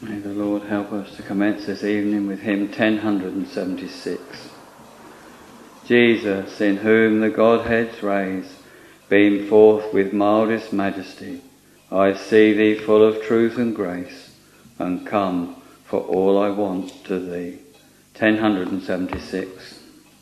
May the Lord help us to commence this evening with hymn 1076. Jesus, in whom the Godhead's rays beam forth with mildest majesty, I see thee full of truth and grace, and come for all I want to thee. 1076.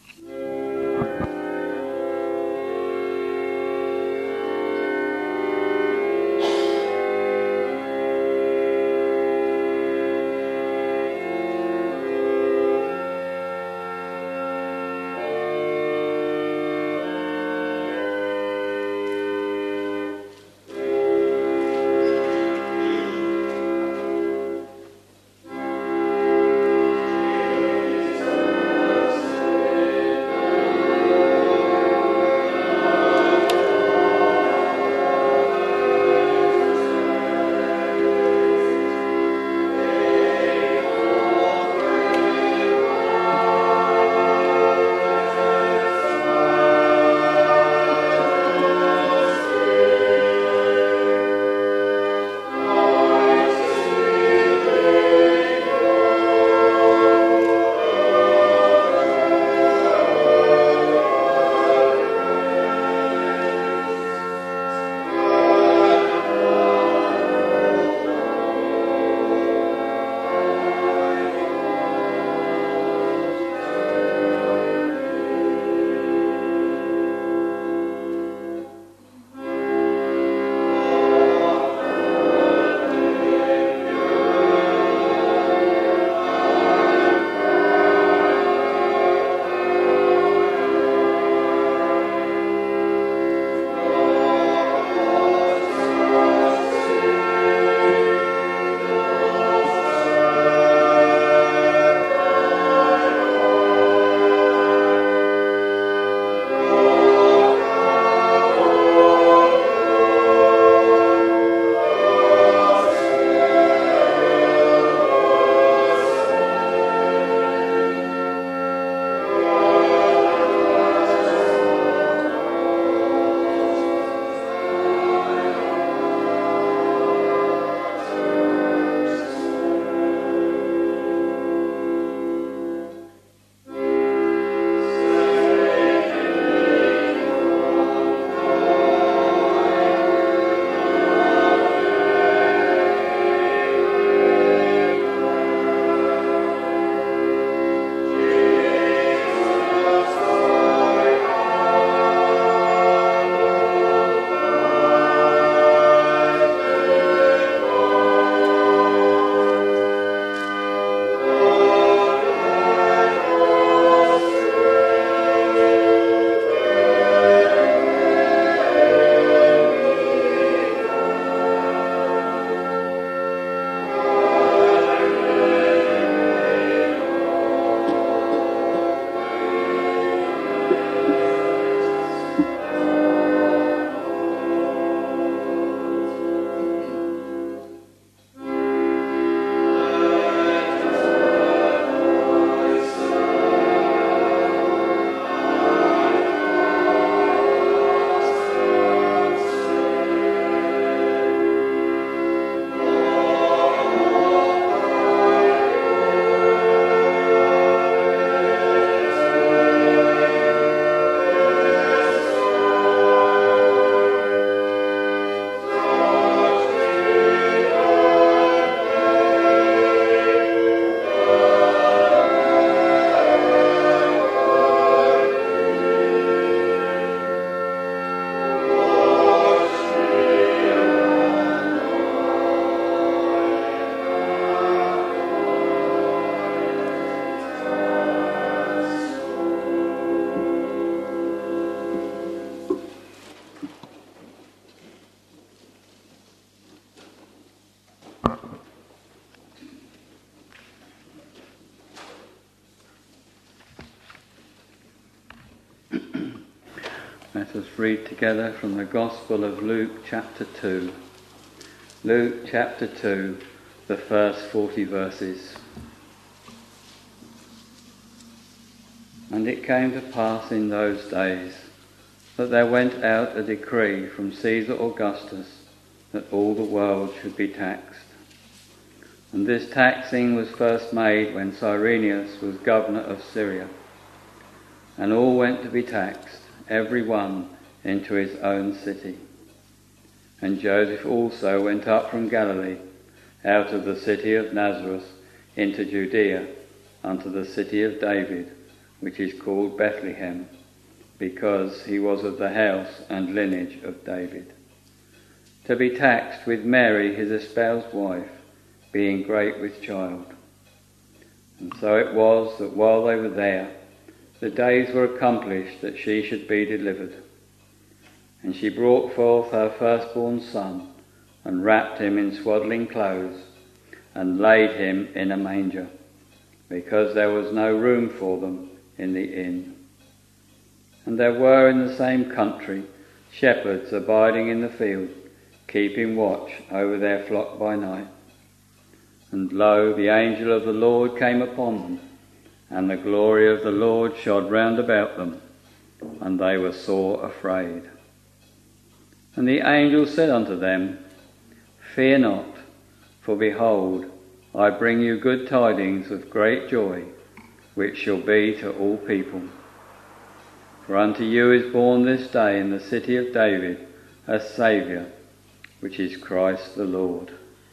Let us read together from the Gospel of Luke chapter 2. Luke chapter 2, the first 40 verses. And it came to pass in those days that there went out a decree from Caesar Augustus that all the world should be taxed. And this taxing was first made when Cyrenius was governor of Syria. And all went to be taxed, every one into his own city. And Joseph also went up from Galilee, out of the city of Nazareth, into Judea, unto the city of David, which is called Bethlehem, because he was of the house and lineage of David, to be taxed with Mary his espoused wife, being great with child. And so it was that while they were there, the days were accomplished that she should be delivered. And she brought forth her firstborn son, and wrapped him in swaddling clothes, and laid him in a manger, because there was no room for them in the inn. And there were in the same country shepherds abiding in the field, keeping watch over their flock by night. And lo, the angel of the Lord came upon them, and the glory of the Lord shone round about them, and they were sore afraid. And the angel said unto them, Fear not, for behold, I bring you good tidings of great joy, which shall be to all people. For unto you is born this day in the city of David a Saviour, which is Christ the Lord.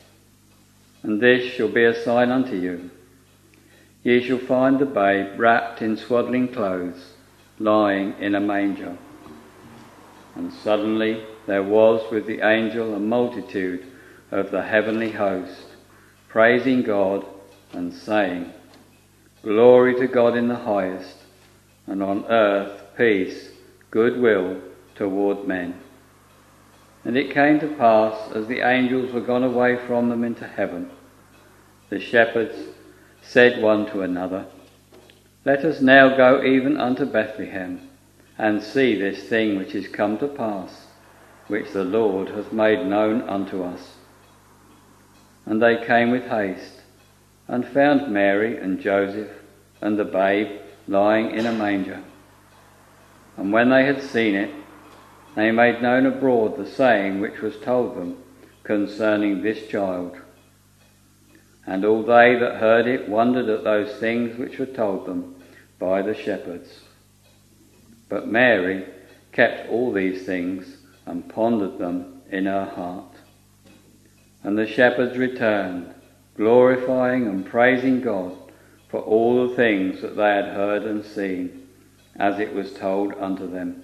And this shall be a sign unto you. Ye shall find the babe wrapped in swaddling clothes, lying in a manger. And suddenly there was with the angel a multitude of the heavenly host, praising God and saying, Glory to God in the highest, and on earth peace, goodwill toward men. And it came to pass, as the angels were gone away from them into heaven, the shepherds said one to another, Let us now go even unto Bethlehem, and see this thing which is come to pass, which the Lord hath made known unto us. And they came with haste, and found Mary and Joseph and the babe lying in a manger. And when they had seen it, they made known abroad the saying which was told them concerning this child. And all they that heard it wondered at those things which were told them by the shepherds. But Mary kept all these things and pondered them in her heart. And the shepherds returned, glorifying and praising God for all the things that they had heard and seen, as it was told unto them.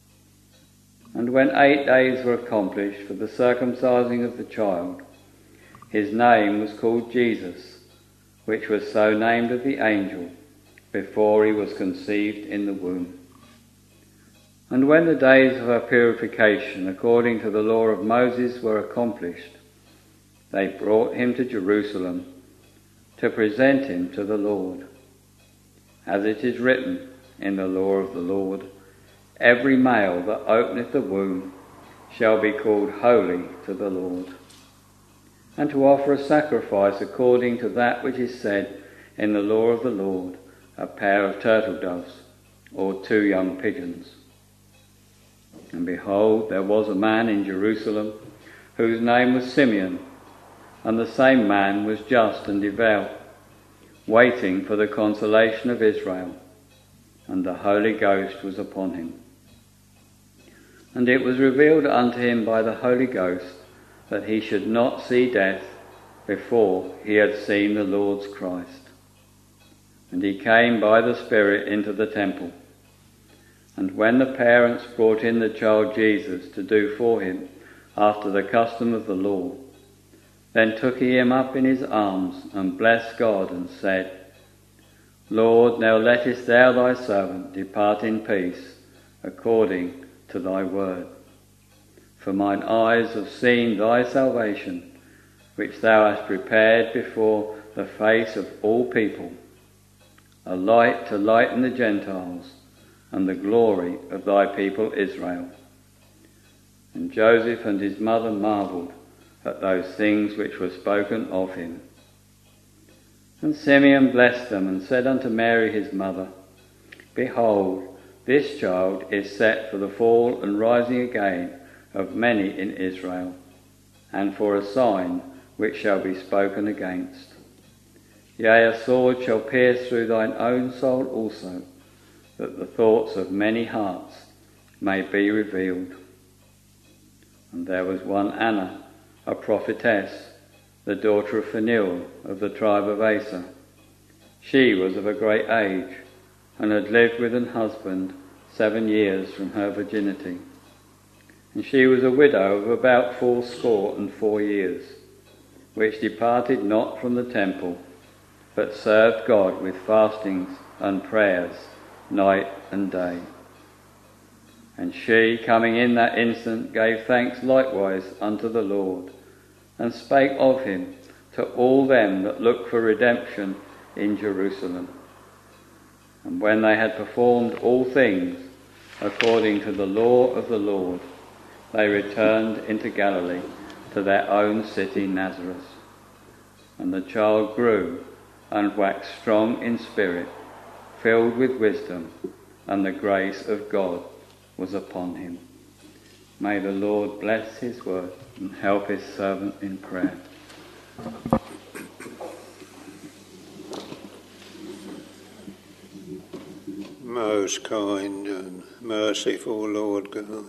And when 8 days were accomplished for the circumcising of the child, his name was called Jesus, which was so named of the angel before he was conceived in the womb. And when the days of her purification according to the law of Moses were accomplished, they brought him to Jerusalem to present him to the Lord. As it is written in the law of the Lord, Every male that openeth the womb shall be called holy to the Lord. And to offer a sacrifice according to that which is said in the law of the Lord, a pair of turtle doves, or 2 young pigeons. And behold, there was a man in Jerusalem whose name was Simeon, and the same man was just and devout, waiting for the consolation of Israel, and the Holy Ghost was upon him. And it was revealed unto him by the Holy Ghost that he should not see death before he had seen the Lord's Christ. And he came by the Spirit into the temple. And when the parents brought in the child Jesus to do for him after the custom of the law, then took he him up in his arms and blessed God and said, Lord, now lettest thou thy servant depart in peace according to thy word. For mine eyes have seen thy salvation, which thou hast prepared before the face of all people, a light to lighten the Gentiles, and the glory of thy people Israel. And Joseph and his mother marvelled at those things which were spoken of him. And Simeon blessed them, and said unto Mary his mother, Behold, this child is set for the fall and rising again of many in Israel, and for a sign which shall be spoken against. Yea, a sword shall pierce through thine own soul also, that the thoughts of many hearts may be revealed. And there was one Anna, a prophetess, the daughter of Phanuel of the tribe of Aser. She was of a great age, and had lived with an husband 7 years from her virginity. And she was a widow of about 84 years, which departed not from the temple, but served God with fastings and prayers night and day. And she, coming in that instant, gave thanks likewise unto the Lord, and spake of him to all them that look for redemption in Jerusalem. And when they had performed all things according to the law of the Lord, they returned into Galilee to their own city Nazareth. And the child grew and waxed strong in spirit, filled with wisdom, and the grace of God was upon him. May the Lord bless his word and help his servant in prayer. Most kind and merciful Lord God,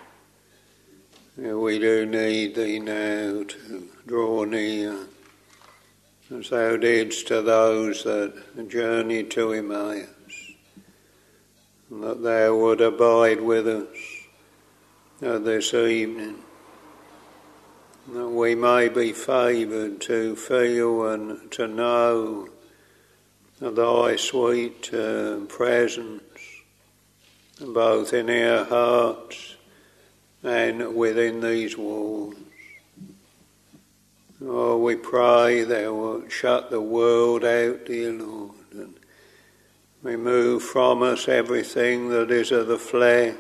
we do need thee now to draw near, as thou didst to those that journeyed to Emmaus, and that thou would abide with us this evening, that we may be favoured to feel and to know thy sweet presence, both in our hearts and within these walls. Oh, we pray thou wilt shut the world out, dear Lord, and remove from us everything that is of the flesh,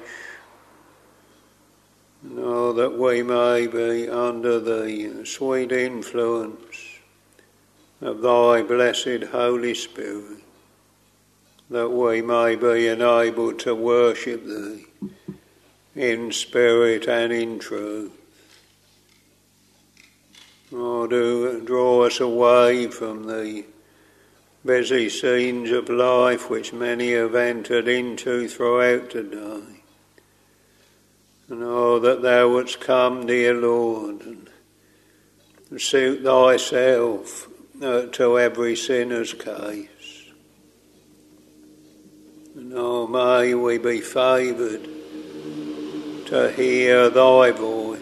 and oh, that we may be under the sweet influence of thy blessed Holy Spirit, that we may be enabled to worship thee in spirit and in truth. Oh, do draw us away from the busy scenes of life which many have entered into throughout the day. And oh, that thou wouldst come, dear Lord, and suit thyself to every sinner's case. And oh, may we be favoured to hear thy voice.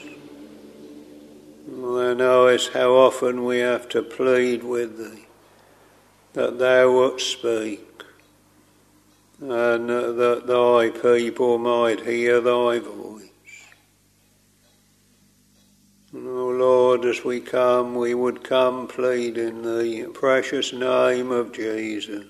Thou knowest how often we have to plead with thee that thou wouldst speak, and that thy people might hear thy voice. And, O Lord, as we come, we would come pleading the precious name of Jesus,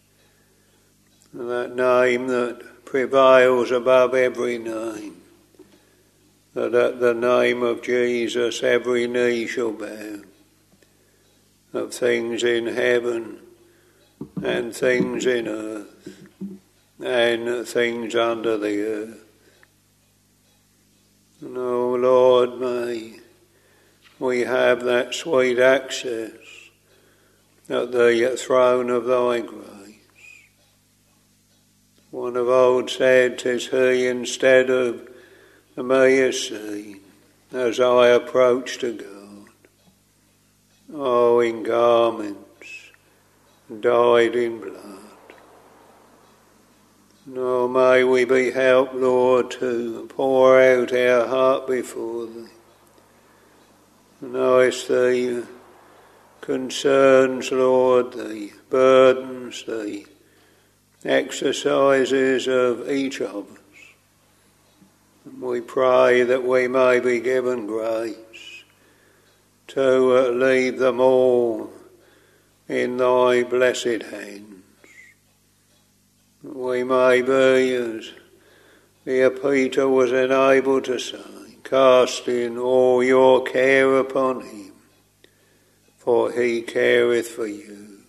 that name that prevails above every name, that at the name of Jesus every knee shall bow, of things in heaven and things in earth and things under the earth. And, O Lord, may we have that sweet access at the throne of thy grace. One of old said, 'tis he instead of me is seen as I approach to God. Oh, in garments dyed in blood. Oh, may we be helped, Lord, to pour out our heart before thee. Knowest the concerns, Lord, the burdens, the exercises of each of us. And we pray that we may be given grace to leave them all in thy blessed hands. We may be, as dear Peter was enabled to say, casting all your care upon him, for he careth for you.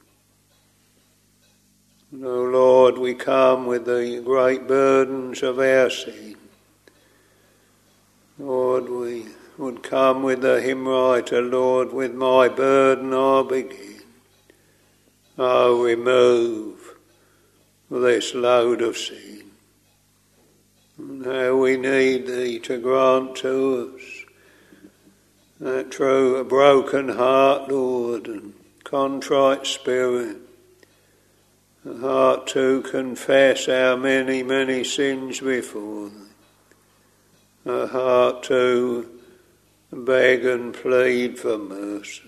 And, O Lord, we come with the great burdens of our sin. Lord, we would come with the hymn writer, Lord, with my burden I'll begin. I'll remove this load of sin. And how we need Thee to grant to us that true broken heart, Lord, and contrite spirit, a heart to confess our many, many sins before Thee, a heart to beg and plead for mercy.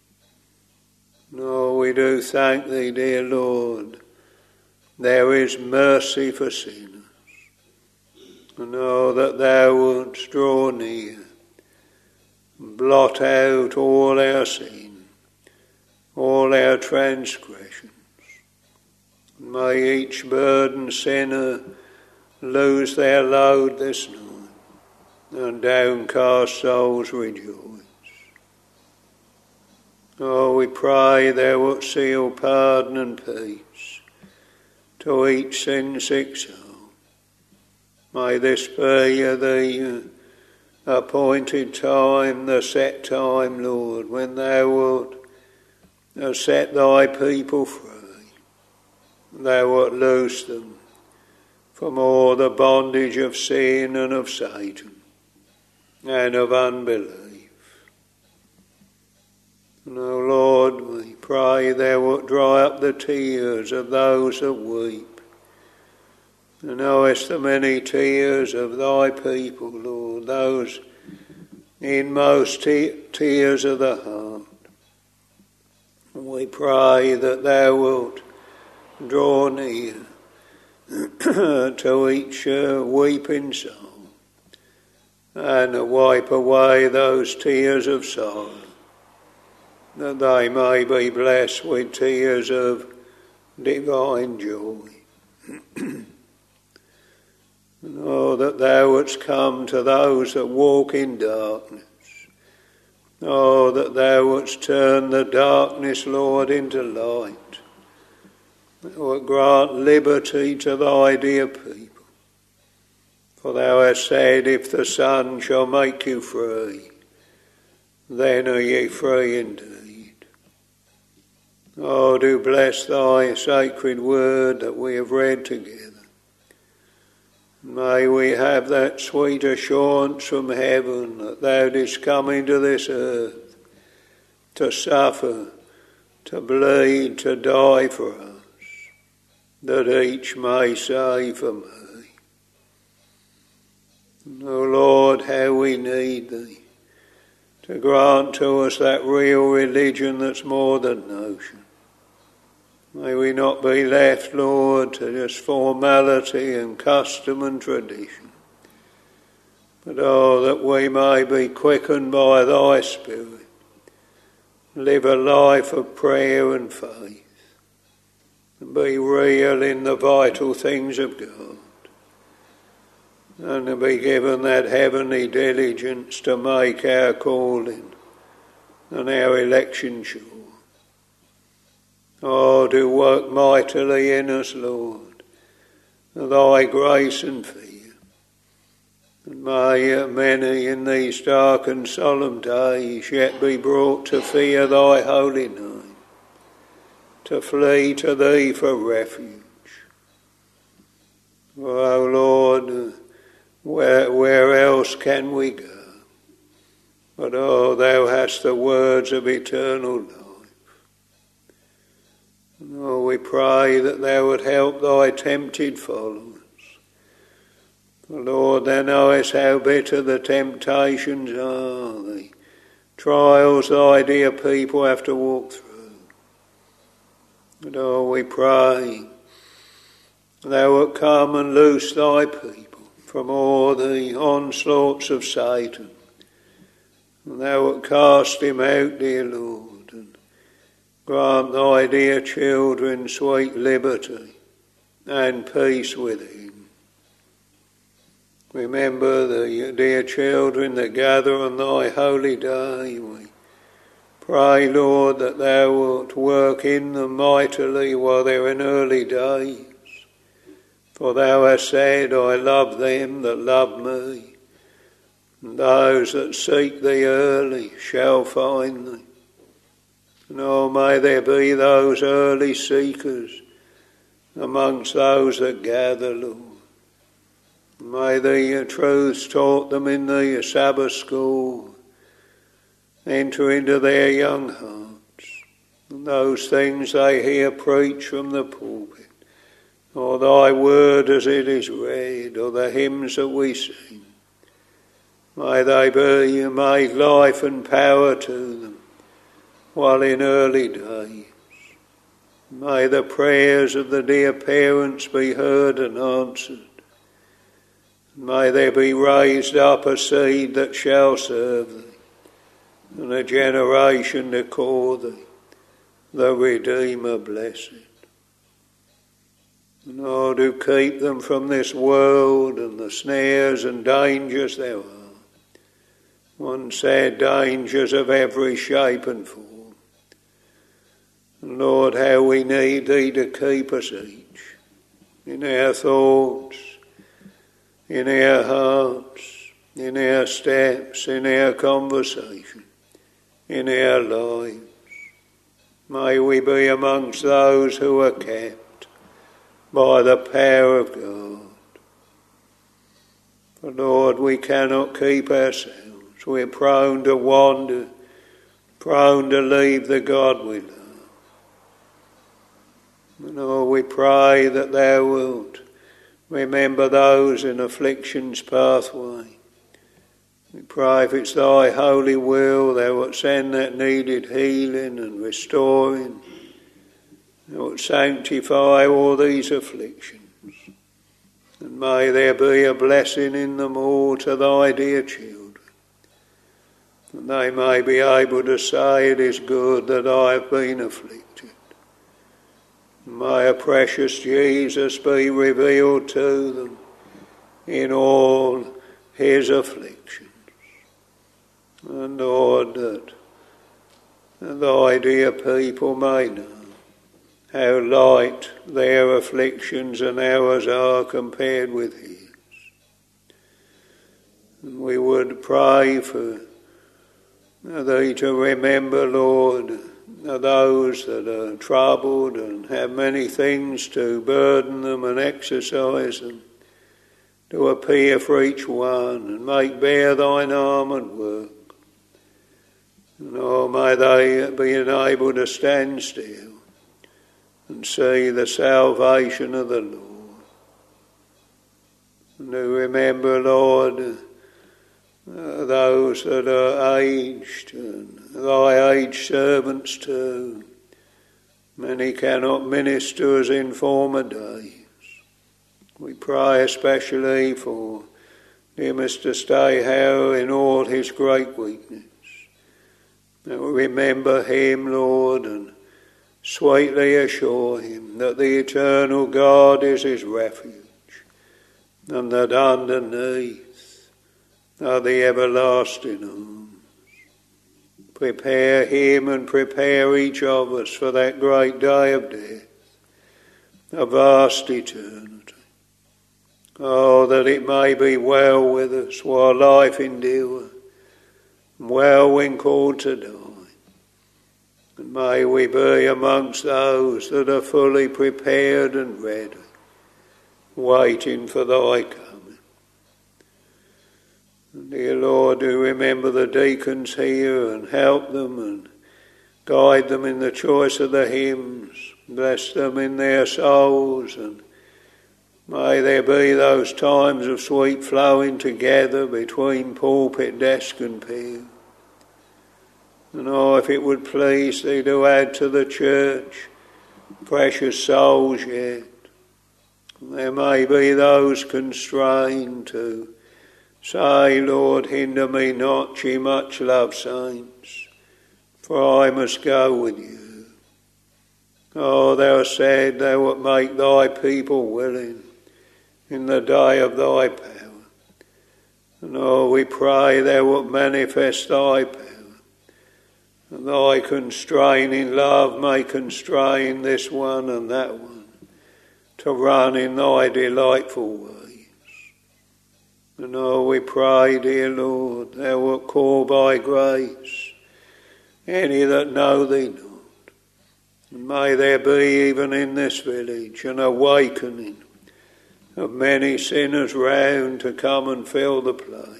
No, we do thank Thee, dear Lord, there is mercy for sinners. And know that Thou wouldst draw near, blot out all our sin, all our transgressions. May each burdened sinner lose their load this night, and downcast souls rejoice. Oh, we pray Thou wilt seal pardon and peace to each sin-sick soul. May this be the appointed time, the set time, Lord, when Thou wilt set Thy people free. Thou wilt loose them from all the bondage of sin and of Satan and of unbelief. And, O Lord, we pray Thou wilt dry up the tears of those that weep. And knowest the many tears of Thy people, Lord, those inmost tears of the heart. We pray that Thou wilt draw near to each weeping soul and wipe away those tears of sorrow, that they may be blessed with tears of divine joy. Oh, that Thou wouldst come to those that walk in darkness. Oh, that Thou wouldst turn the darkness, Lord, into light. Thou wilt grant liberty to Thy dear people. For Thou hast said, if the Son shall make you free, then are ye free indeed. Oh, do bless Thy sacred word that we have read together. May we have that sweet assurance from heaven that Thou didst come into this earth to suffer, to bleed, to die for us, that each may say for me. O Lord, how we need Thee to grant to us that real religion that's more than notion. May we not be left, Lord, to just formality and custom and tradition, but that we may be quickened by Thy Spirit, live a life of prayer and faith, and be real in the vital things of God, and to be given that heavenly diligence to make our calling and our election sure. Oh, do work mightily in us, Lord, Thy grace and fear. And may many in these dark and solemn days yet be brought to fear Thy holy name, to flee to Thee for refuge. Oh, Lord, where else can we go? But, Thou hast the words of eternal life. Oh, we pray that Thou would help Thy tempted followers. For Lord, Thou knowest how bitter the temptations are, the trials Thy dear people have to walk through. And we pray Thou wilt come and loose Thy people from all the onslaughts of Satan. And Thou wilt cast him out, dear Lord. Grant Thy dear children sweet liberty and peace within. Remember the dear children that gather on Thy holy day. We pray, Lord, that Thou wilt work in them mightily while they're in early days. For Thou hast said, I love them that love me, And those that seek thee early shall find thee. And oh, may there be those early seekers amongst those that gather, Lord. May the truths taught them in the Sabbath school enter into their young hearts. And those things they hear preached from the pulpit, or thy word as it is read, or the hymns that we sing, may they be made life and power to them while in early days. May the prayers of the dear parents be heard and answered. May there be raised up a seed that shall serve thee, and a generation to call thee the Redeemer blessed. And oh, do keep them from this world and the snares and dangers there are. One said dangers of every shape and form. And Lord, how we need thee to keep us each in our thoughts, in our hearts, in our steps, in our conversation, in our lives. May we be amongst those who are kept by the power of God. For Lord, we cannot keep ourselves. We're prone to wander, prone to leave the God we love. And oh, we pray that thou wilt remember those in affliction's pathway. We pray if it's thy holy will, thou wilt send that needed healing and restoring. Thou wilt sanctify all these afflictions. And may there be a blessing in them all to thy dear children. And they may be able to say, it is good that I have been afflicted. May a precious Jesus be revealed to them in all his afflictions. And Lord, that thy dear people may know how light their afflictions and ours are compared with his. And we would pray for thee to remember, Lord, those that are troubled and have many things to burden them and exercise them, to appear for each one and make bare thine arm and work. And oh, may they be enabled to stand still and see the salvation of the Lord. And to remember, Lord, those that are aged, and thy aged servants too. Many cannot minister as in former days. We pray especially for dear Mr. Stayhowe in all his great weakness. And we remember him, Lord, and sweetly assure him that the eternal God is his refuge, and that underneath are the everlasting arms. Prepare him and prepare each of us for that great day of death, a vast eternity. Oh, that it may be well with us while life endure, well when called to die. And may we be amongst those that are fully prepared and ready, waiting for thy coming. And dear Lord, do remember the deacons here and help them and guide them in the choice of the hymns. Bless them in their souls, and may there be those times of sweet flowing together between pulpit, desk and pew. And oh, if it would please thee to add to the church precious souls yet, there may be those constrained to say, Lord, hinder me not, ye much loved saints, for I must go with you. Oh, thou hast said thou wilt make thy people willing in the day of thy power. And oh, we pray thou wilt manifest thy power. And thy constraining love may constrain this one and that one to run in thy delightful ways. And oh, we pray, dear Lord, thou wilt call by grace any that know thee not. And may there be even in this village an awakening of many sinners round to come and fill the place.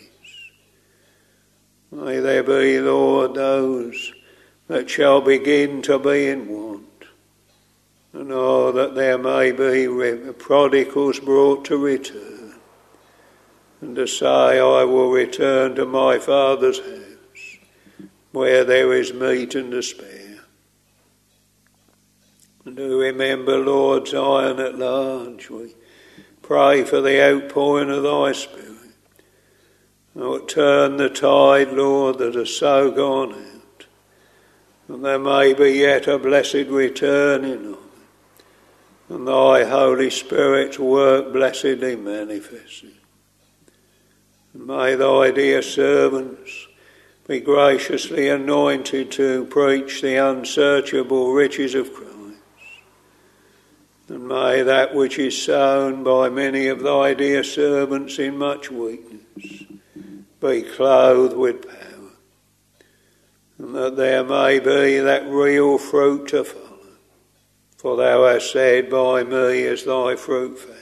May there be, Lord, those that shall begin to be in want. And oh, that there may be prodigals brought to return, and to say, I will return to my Father's house, where there is meat and to spare. And do remember, Lord, Zion at large. We pray for the outpouring of thy Spirit. Lord, turn the tide, Lord, that has so gone out, and there may be yet a blessed returning of it, and thy Holy Spirit's work blessedly manifested. And may thy dear servants be graciously anointed to preach the unsearchable riches of Christ. And may that which is sown by many of thy dear servants in much weakness be clothed with power, and that there may be that real fruit to follow. For thou hast said, by me is thy fruit found.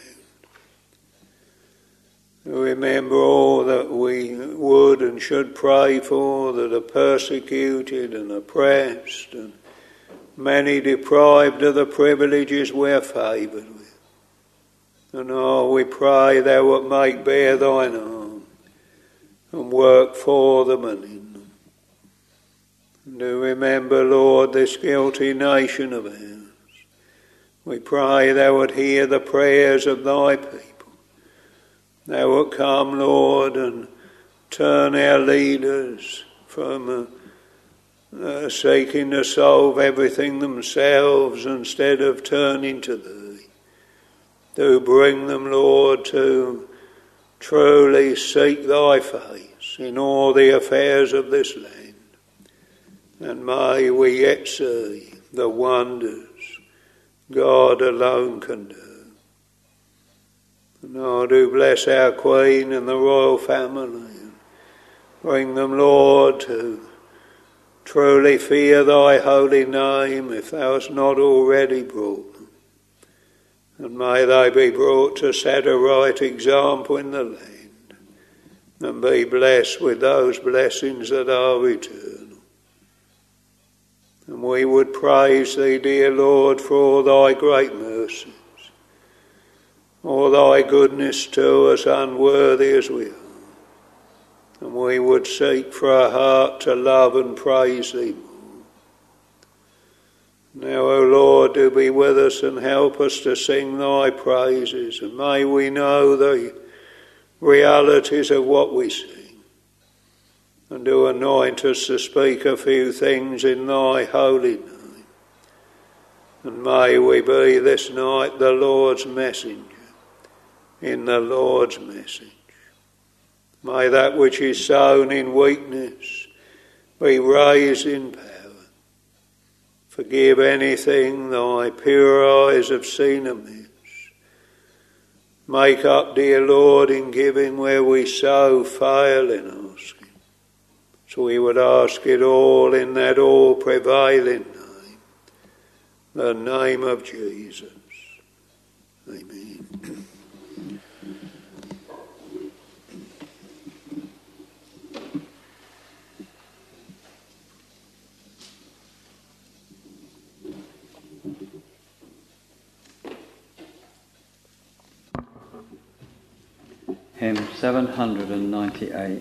Remember all that we would and should pray for, that are persecuted and oppressed, and many deprived of the privileges we are favoured with. And oh, we pray thou wilt make bare thine arm, and work for them and in them. And do remember, Lord, this guilty nation of ours. We pray thou wilt hear the prayers of thy people. Thou wilt come, Lord, and turn our leaders from seeking to solve everything themselves instead of turning to thee. Do bring them, Lord, to truly seek thy face in all the affairs of this land. And may we yet see the wonders God alone can do. And oh, do bless our Queen and the royal family, and bring them, Lord, to truly fear thy holy name, if thou hast not already brought them. And may they be brought to set a right example in the land, and be blessed with those blessings that are eternal. And we would praise thee, dear Lord, for all thy great mercies, all thy goodness to us, unworthy as we are. And we would seek for a heart to love and praise thee more. Now, O Lord, do be with us and help us to sing thy praises, and may we know the realities of what we sing, and do anoint us to speak a few things in thy holy name. And may we be this night the Lord's messenger in the Lord's message. May that which is sown in weakness be raised in power. Forgive anything thy pure eyes have seen amiss. Make up, dear Lord, in giving where we so fail in asking. So we would ask it all in that all-prevailing name, the name of Jesus. Amen. Hymn 798.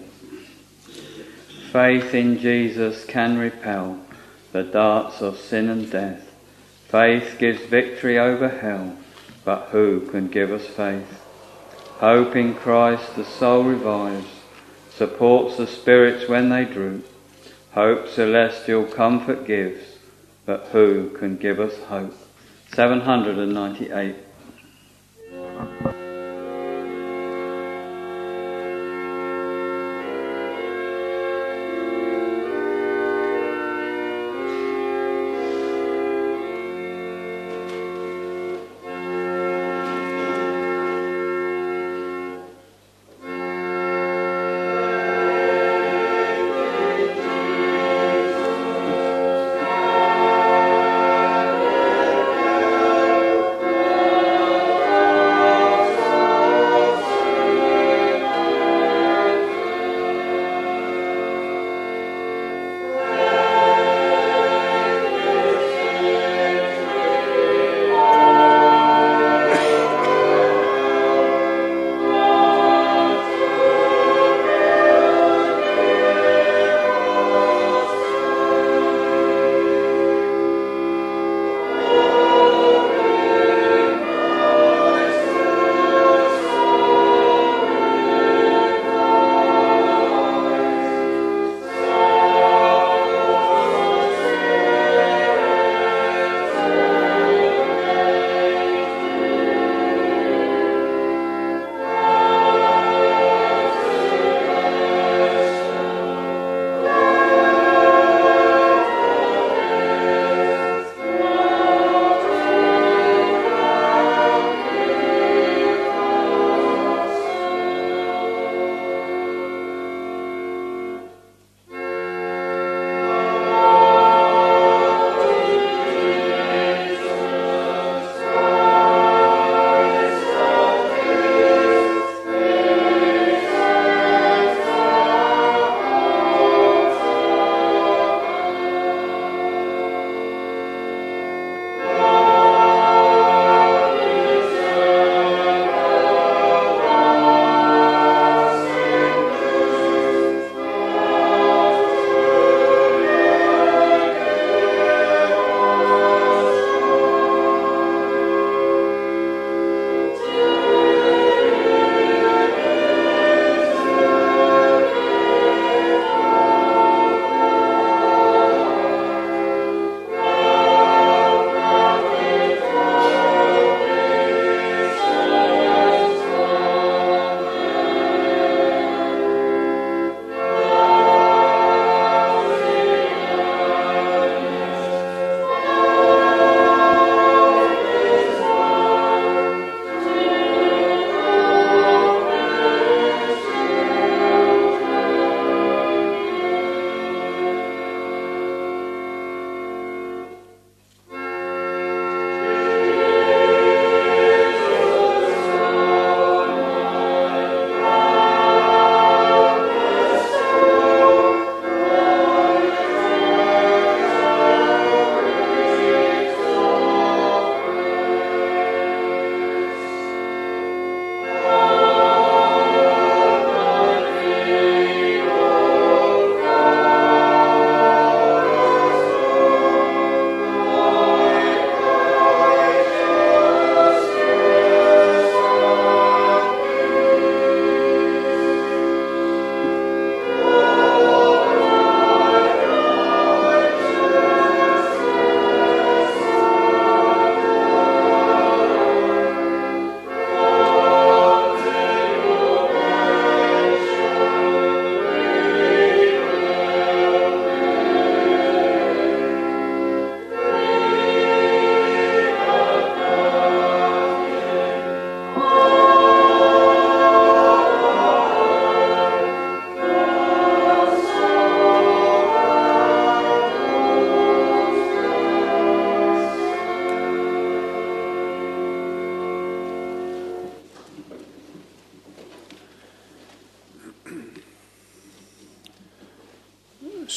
Faith in Jesus can repel the darts of sin and death. Faith gives victory over hell, but who can give us faith? Hope in Christ the soul revives, supports the spirits when they droop. Hope celestial comfort gives, but who can give us hope? 798.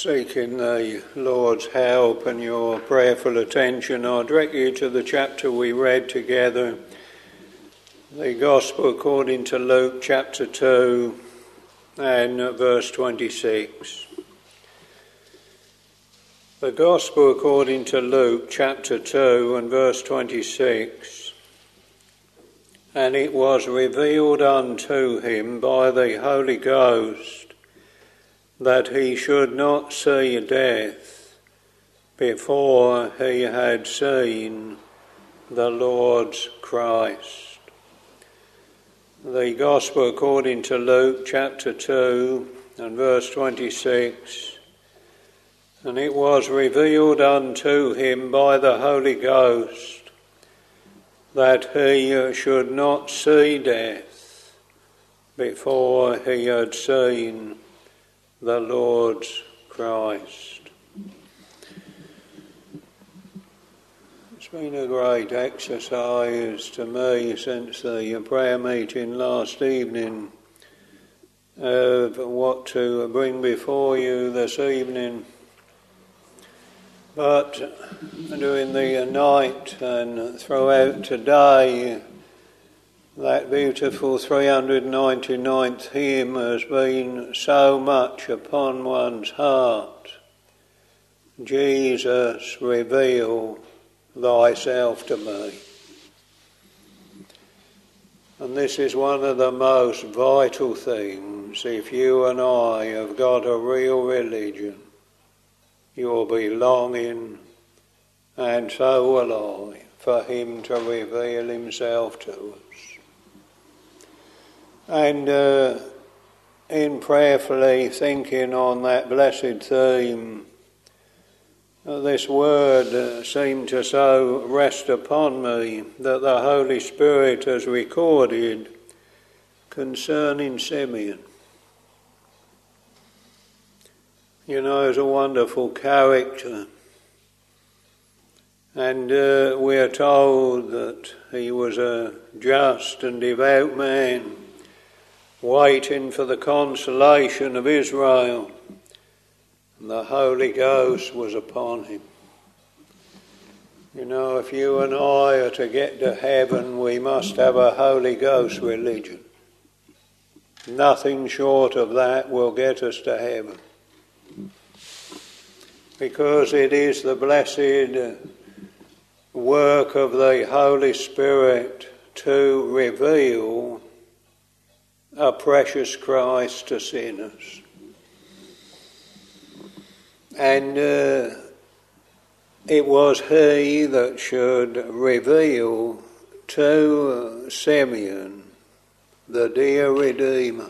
seeking the Lord's help and your prayerful attention, I'll direct you to the chapter we read together, the Gospel according to Luke chapter 2 and verse 26. The Gospel according to Luke chapter 2 and verse 26. And it was revealed unto him by the Holy Ghost that he should not see death before he had seen the Lord's Christ. The Gospel according to Luke chapter 2 and verse 26. And it was revealed unto him by the Holy Ghost that he should not see death before he had seen the Lord's Christ. It's been a great exercise to me since the prayer meeting last evening of what to bring before you this evening. But during the night and throughout today, that beautiful 399th hymn has been so much upon one's heart. Jesus, reveal thyself to me. And this is one of the most vital things. If you and I have got a real religion, you'll be longing, and so will I, for him to reveal himself to us. And in prayerfully thinking on that blessed theme, this word seemed to so rest upon me that the Holy Spirit has recorded concerning Simeon. You know, he's a wonderful character. And we are told that he was a just and devout man, waiting for the consolation of Israel, and the Holy Ghost was upon him. You know, if you and I are to get to heaven, we must have a Holy Ghost religion. Nothing short of that will get us to heaven, because it is the blessed work of the Holy Spirit to reveal a precious Christ to sinners. And it was he that should reveal to Simeon the dear Redeemer.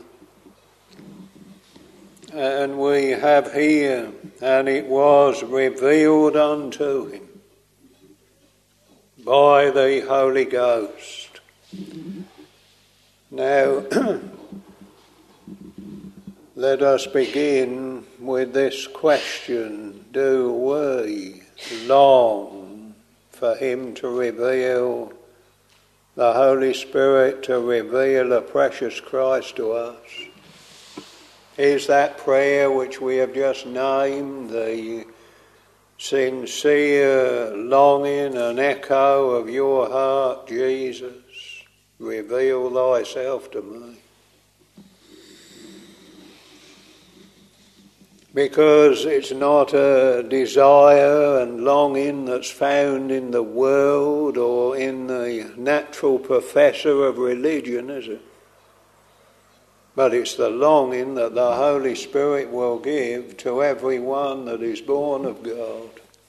And we have here, and it was revealed unto him by the Holy Ghost. Now, let us begin with this question: do we long for him to reveal, the Holy Spirit to reveal a precious Christ to us? Is that prayer which we have just named the sincere longing and echo of your heart, Jesus? Reveal thyself to me. Because it's not a desire and longing that's found in the world or in the natural professor of religion, is it? But it's the longing that the Holy Spirit will give to everyone that is born of God.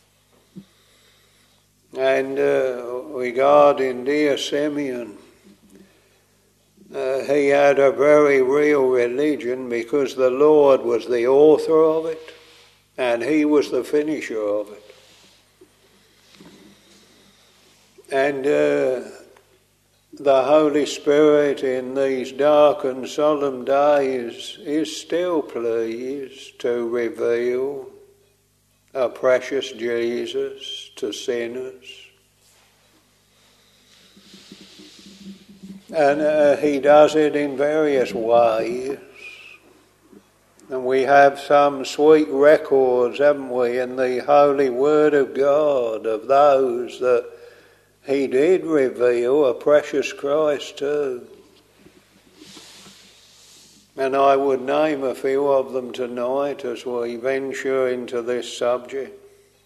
And regarding dear Simeon, he had a very real religion because the Lord was the author of it and he was the finisher of it. And the Holy Spirit in these dark and solemn days is still pleased to reveal a precious Jesus to sinners. And he does it in various ways. And we have some sweet records, haven't we, in the Holy Word of God of those that he did reveal a precious Christ to. And I would name a few of them tonight as we venture into this subject.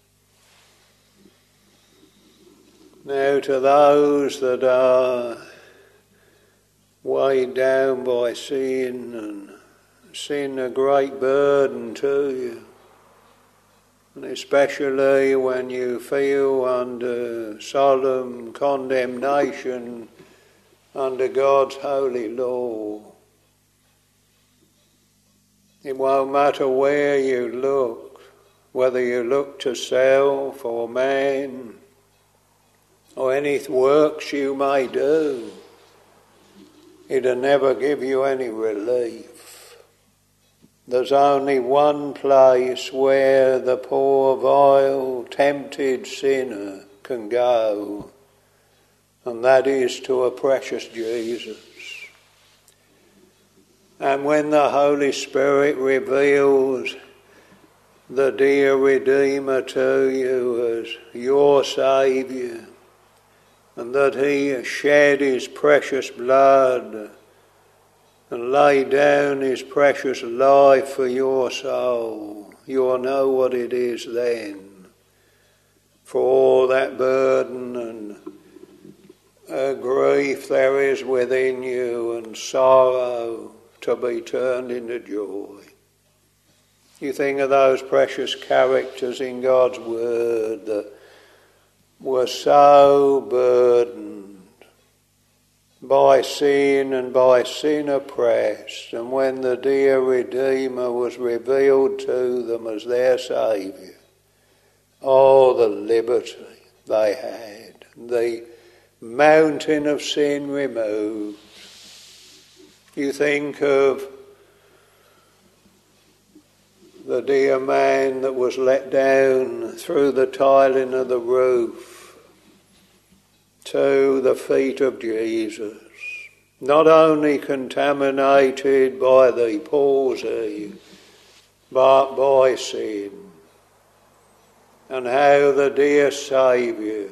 Now, to those that are weighed down by sin and sin a great burden to you, and especially when you feel under solemn condemnation under God's holy law, it won't matter where you look, whether you look to self or man or any works you may do, it'll never give you any relief. There's only one place where the poor, vile, tempted sinner can go, and that is to a precious Jesus. And when the Holy Spirit reveals the dear Redeemer to you as your Saviour, and that he shed his precious blood and laid down his precious life for your soul, you'll know what it is then, for all that burden and grief there is within you and sorrow to be turned into joy. You think of those precious characters in God's Word that were so burdened by sin and by sin oppressed, and when the dear Redeemer was revealed to them as their Saviour, oh, the liberty they had, the mountain of sin removed. You think of the dear man that was let down through the tiling of the roof to the feet of Jesus, not only contaminated by the palsy, but by sin. And how the dear Saviour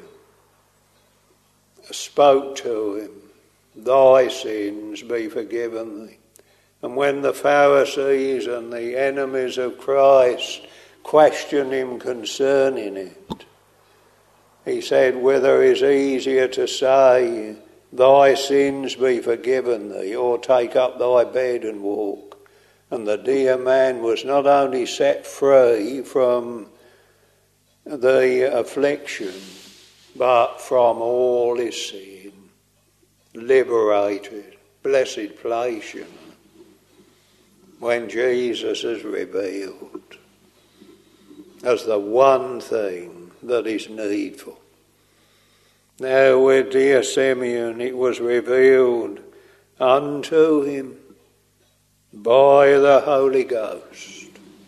spoke to him, "Thy sins be forgiven thee." And when the Pharisees and the enemies of Christ questioned him concerning it, he said, whether it is easier to say, "Thy sins be forgiven thee," or "Take up thy bed and walk." And the dear man was not only set free from the affliction, but from all his sin, liberated. Blessed place, you know, when Jesus is revealed as the one thing that is needful. Now with dear Simeon it was revealed unto him by the Holy Ghost.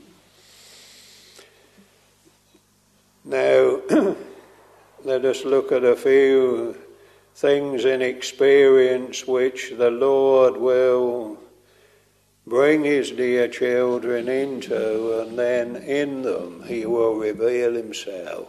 Now let us look at a few things in experience which the Lord will bring his dear children into, and then in them he will reveal himself.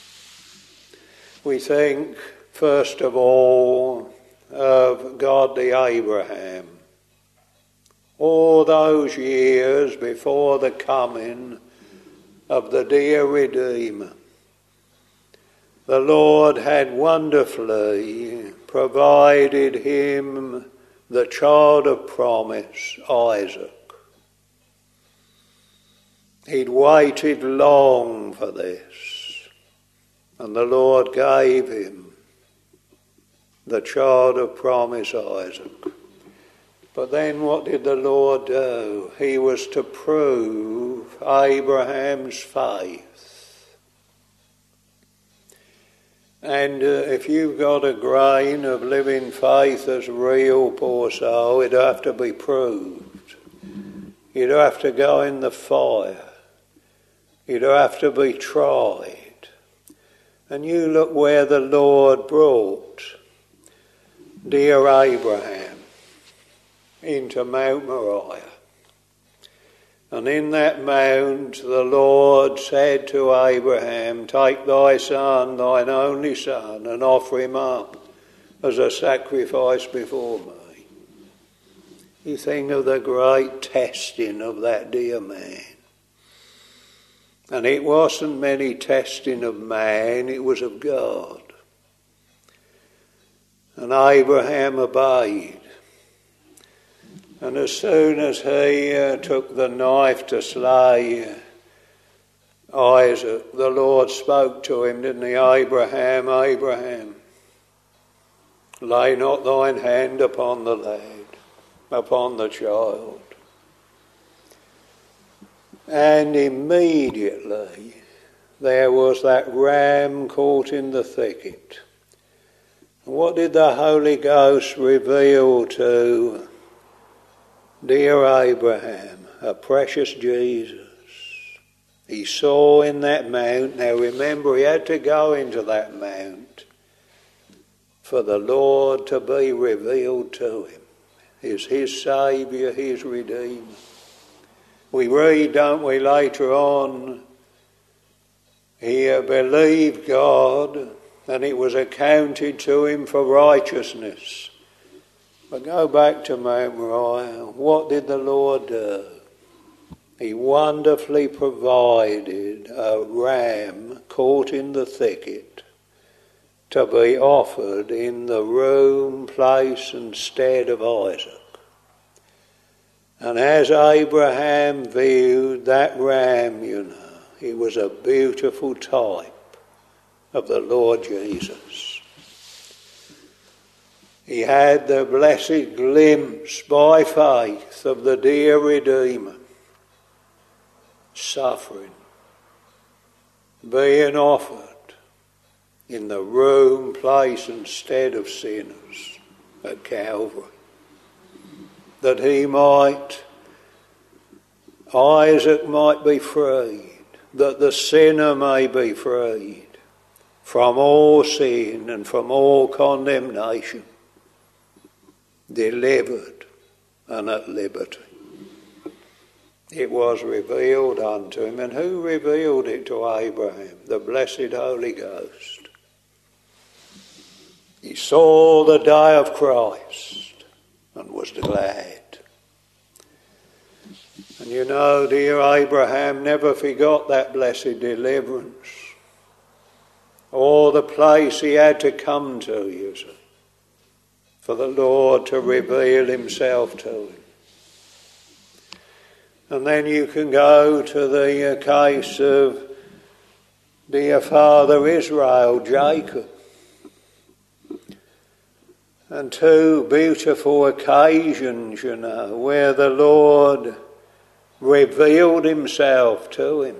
We think first of all of godly Abraham. All those years before the coming of the dear Redeemer, the Lord had wonderfully provided him the child of promise, Isaac. He'd waited long for this, and the Lord gave him the child of promise, Isaac. But then what did the Lord do? He was to prove Abraham's faith. And if you've got a grain of living faith as real, poor soul, it'd have to be proved. You'd have to go in the fire. You'd have to be tried. And you look where the Lord brought dear Abraham into Mount Moriah. And in that mount the Lord said to Abraham, take thy son, thine only son, and offer him up as a sacrifice before me. You think of the great testing of that dear man. And it wasn't merely testing of man, it was of God. And Abraham obeyed. And as soon as he took the knife to slay Isaac, the Lord spoke to him, didn't he? Abraham, Abraham, lay not thine hand upon the lad, upon the child. And immediately there was that ram caught in the thicket. What did the Holy Ghost reveal to dear Abraham? A precious Jesus. He saw in that mount. Now remember, he had to go into that mount for the Lord to be revealed to him. Is his Saviour, his Redeemer. We read, don't we, later on, he believed God and it was accounted to him for righteousness. But go back to Mount Moriah. What did the Lord do? He wonderfully provided a ram caught in the thicket to be offered in the room, place and stead of Isaac. And as Abraham viewed that ram, it was a beautiful type of the Lord Jesus. He had the blessed glimpse by faith of the dear Redeemer suffering, being offered in the room, place and stead of sinners at Calvary, that Isaac might be freed, that the sinner may be freed from all sin and from all condemnation, delivered and at liberty. It was revealed unto him. And who revealed it to Abraham? The blessed Holy Ghost. He saw the day of Christ and was glad. And dear Abraham never forgot that blessed deliverance, or the place he had to come to, you see, for the Lord to reveal himself to him. And then you can go to the case of dear father Israel, Jacob. And two beautiful occasions, where the Lord revealed himself to him.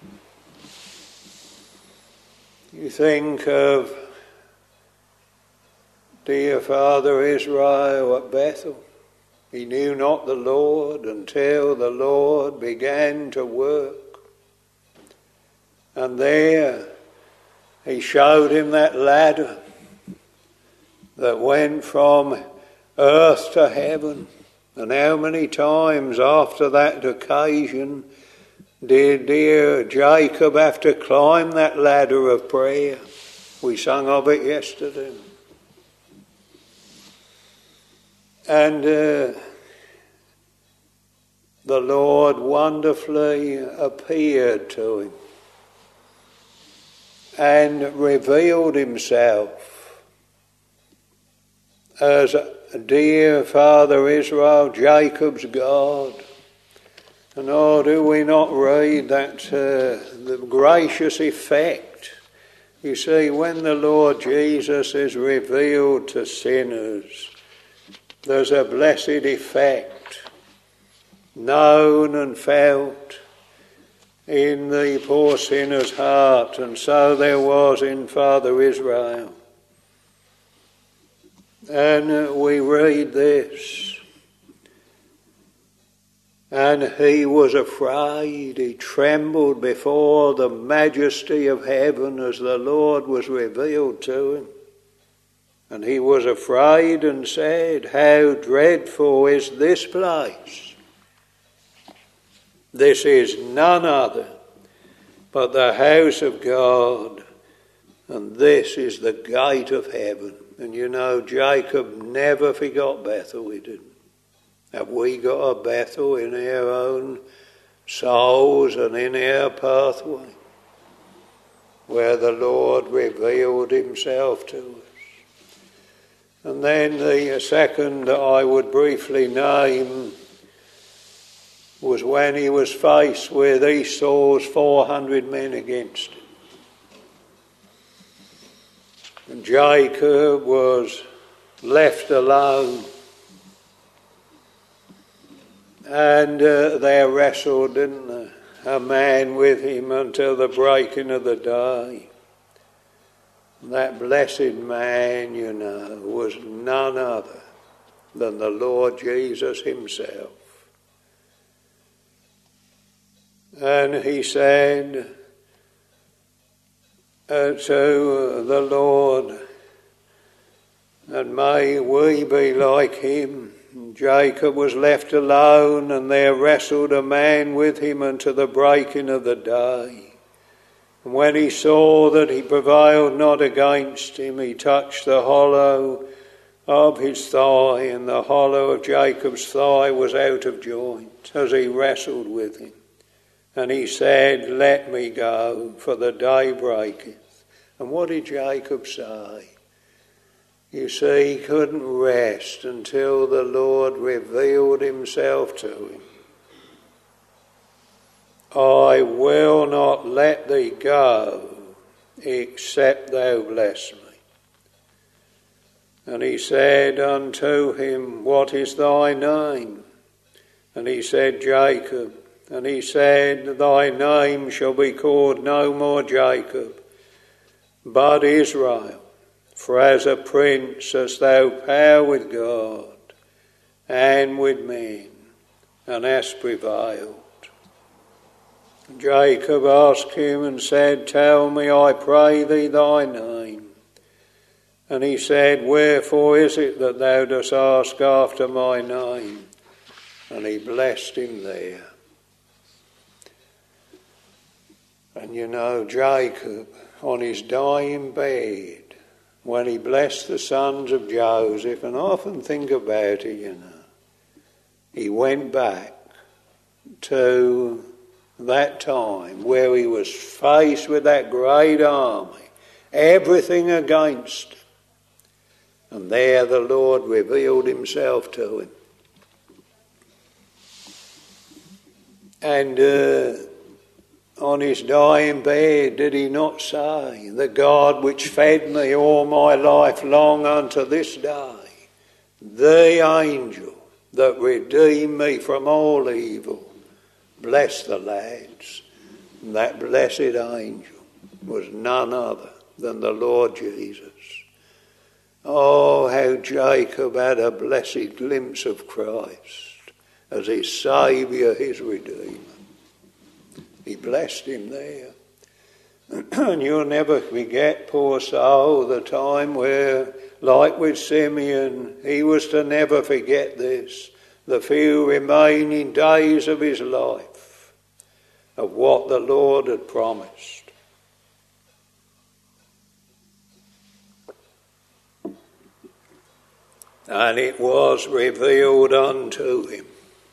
You think of dear father Israel at Bethel. He knew not the Lord until the Lord began to work. And there he showed him that ladder that went from earth to heaven. And how many times after that occasion did dear Jacob have to climb that ladder of prayer? We sung of it yesterday. And the Lord wonderfully appeared to him and revealed himself as dear father Israel, Jacob's God. And do we not read that the gracious effect? You see, when the Lord Jesus is revealed to sinners, there's a blessed effect known and felt in the poor sinner's heart, and so there was in Father Israel. And we read this, and he was afraid, he trembled before the majesty of heaven as the Lord was revealed to him. And he was afraid and said, how dreadful is this place! This is none other but the house of God, and this is the gate of heaven. And you know, Jacob never forgot Bethel, he didn't. Have we got a Bethel in our own souls and in our pathway, where the Lord revealed himself to us? And then the second that I would briefly name was when he was faced with Esau's 400 men against him. And Jacob was left alone. And they wrestled, didn't they? A man with him until the breaking of the day. That blessed man, you know, was none other than the Lord Jesus himself. And he said to the Lord, and may we be like him. Jacob was left alone, and there wrestled a man with him unto the breaking of the day. And when he saw that he prevailed not against him, he touched the hollow of his thigh, and the hollow of Jacob's thigh was out of joint as he wrestled with him. And he said, let me go, for the day breaketh. And what did Jacob say? You see, he couldn't rest until the Lord revealed himself to him. I will not let thee go, except thou bless me. And he said unto him, what is thy name? And he said, Jacob. And he said, thy name shall be called no more Jacob, but Israel. For as a prince hast thou power with God and with men, and hast prevailed. Jacob asked him and said, tell me, I pray thee, thy name. And he said, wherefore is it that thou dost ask after my name? And he blessed him there. And you know, Jacob, on his dying bed, when he blessed the sons of Joseph, and I often think about it, you know, he went back to that time where he was faced with that great army, everything against him. And there the Lord revealed himself to him. And on his dying bed, did he not say, the God which fed me all my life long unto this day, the angel that redeemed me from all evil, bless the lads. And that blessed angel was none other than the Lord Jesus. Oh, how Jacob had a blessed glimpse of Christ as his Saviour, his Redeemer. He blessed him there. And you'll never forget, poor soul, the time where, like with Simeon, he was to never forget this, the few remaining days of his life, of what the Lord had promised. And it was revealed unto him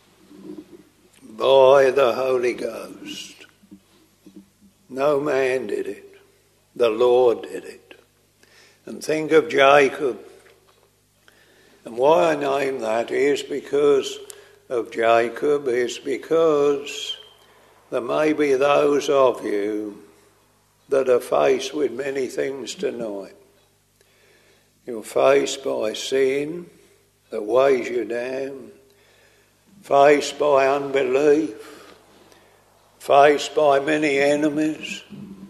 by the Holy Ghost. No man did it. The Lord did it. And think of Jacob. And why I name that is because of Jacob, is because there may be those of you that are faced with many things tonight. You're faced by sin that weighs you down, faced by unbelief, faced by many enemies.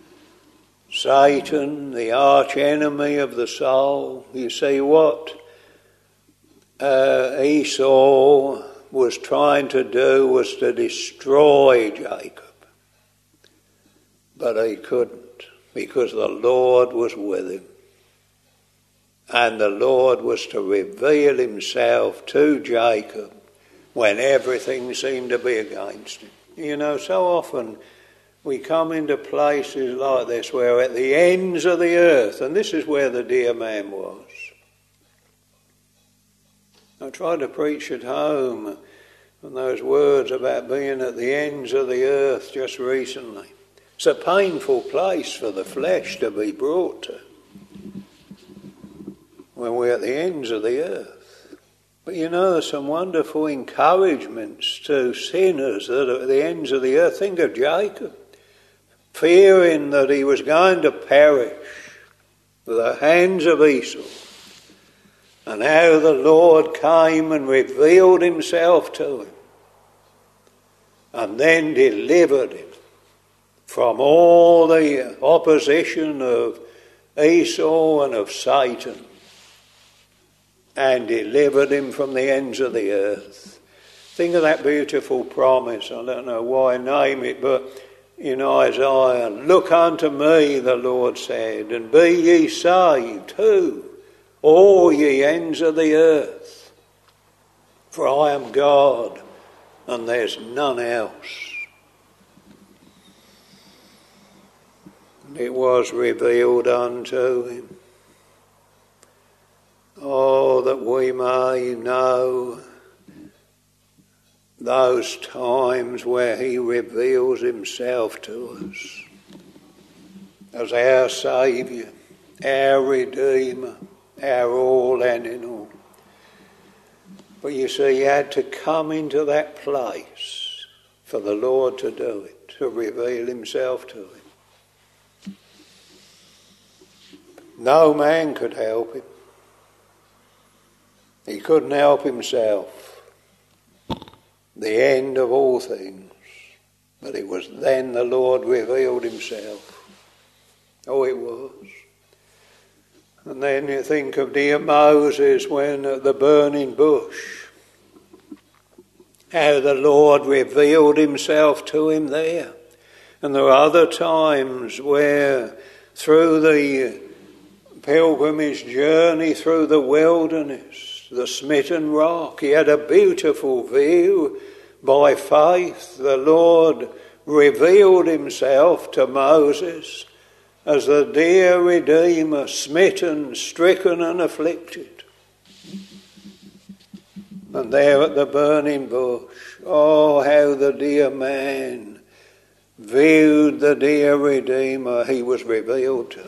Satan, the arch enemy of the soul. You see, what Esau was trying to do was to destroy Jacob. But he couldn't, because the Lord was with him. And the Lord was to reveal himself to Jacob when everything seemed to be against him. You know, so often we come into places like this where at the ends of the earth, and this is where the dear man was. I tried to preach at home on those words about being at the ends of the earth just recently. It's a painful place for the flesh to be brought to when we're at the ends of the earth. But you know, there's some wonderful encouragements to sinners that are at the ends of the earth. Think of Jacob, fearing that he was going to perish with the hands of Esau, and how the Lord came and revealed himself to him and then delivered him from all the opposition of Esau and of Satan, and delivered him from the ends of the earth. Think of that beautiful promise. I don't know why I name it, but in Isaiah, look unto me, the Lord said, and be ye saved. Who? All ye ends of the earth. For I am God, and there's none else. And it was revealed unto him. Oh, that we may know those times where he reveals himself to us as our Saviour, our Redeemer, our all and in all. But you see, he had to come into that place for the Lord to do it, to reveal himself to him. No man could help him. He couldn't help himself. The end of all things. But it was then the Lord revealed himself. Oh, it was. And then you think of dear Moses when at the burning bush, how the Lord revealed himself to him there. And there are other times where through the pilgrimage journey through the wilderness, the smitten rock, he had a beautiful view. By faith, the Lord revealed himself to Moses as the dear Redeemer, smitten, stricken and afflicted. And there at the burning bush, oh, how the dear man viewed the dear Redeemer he was revealed to.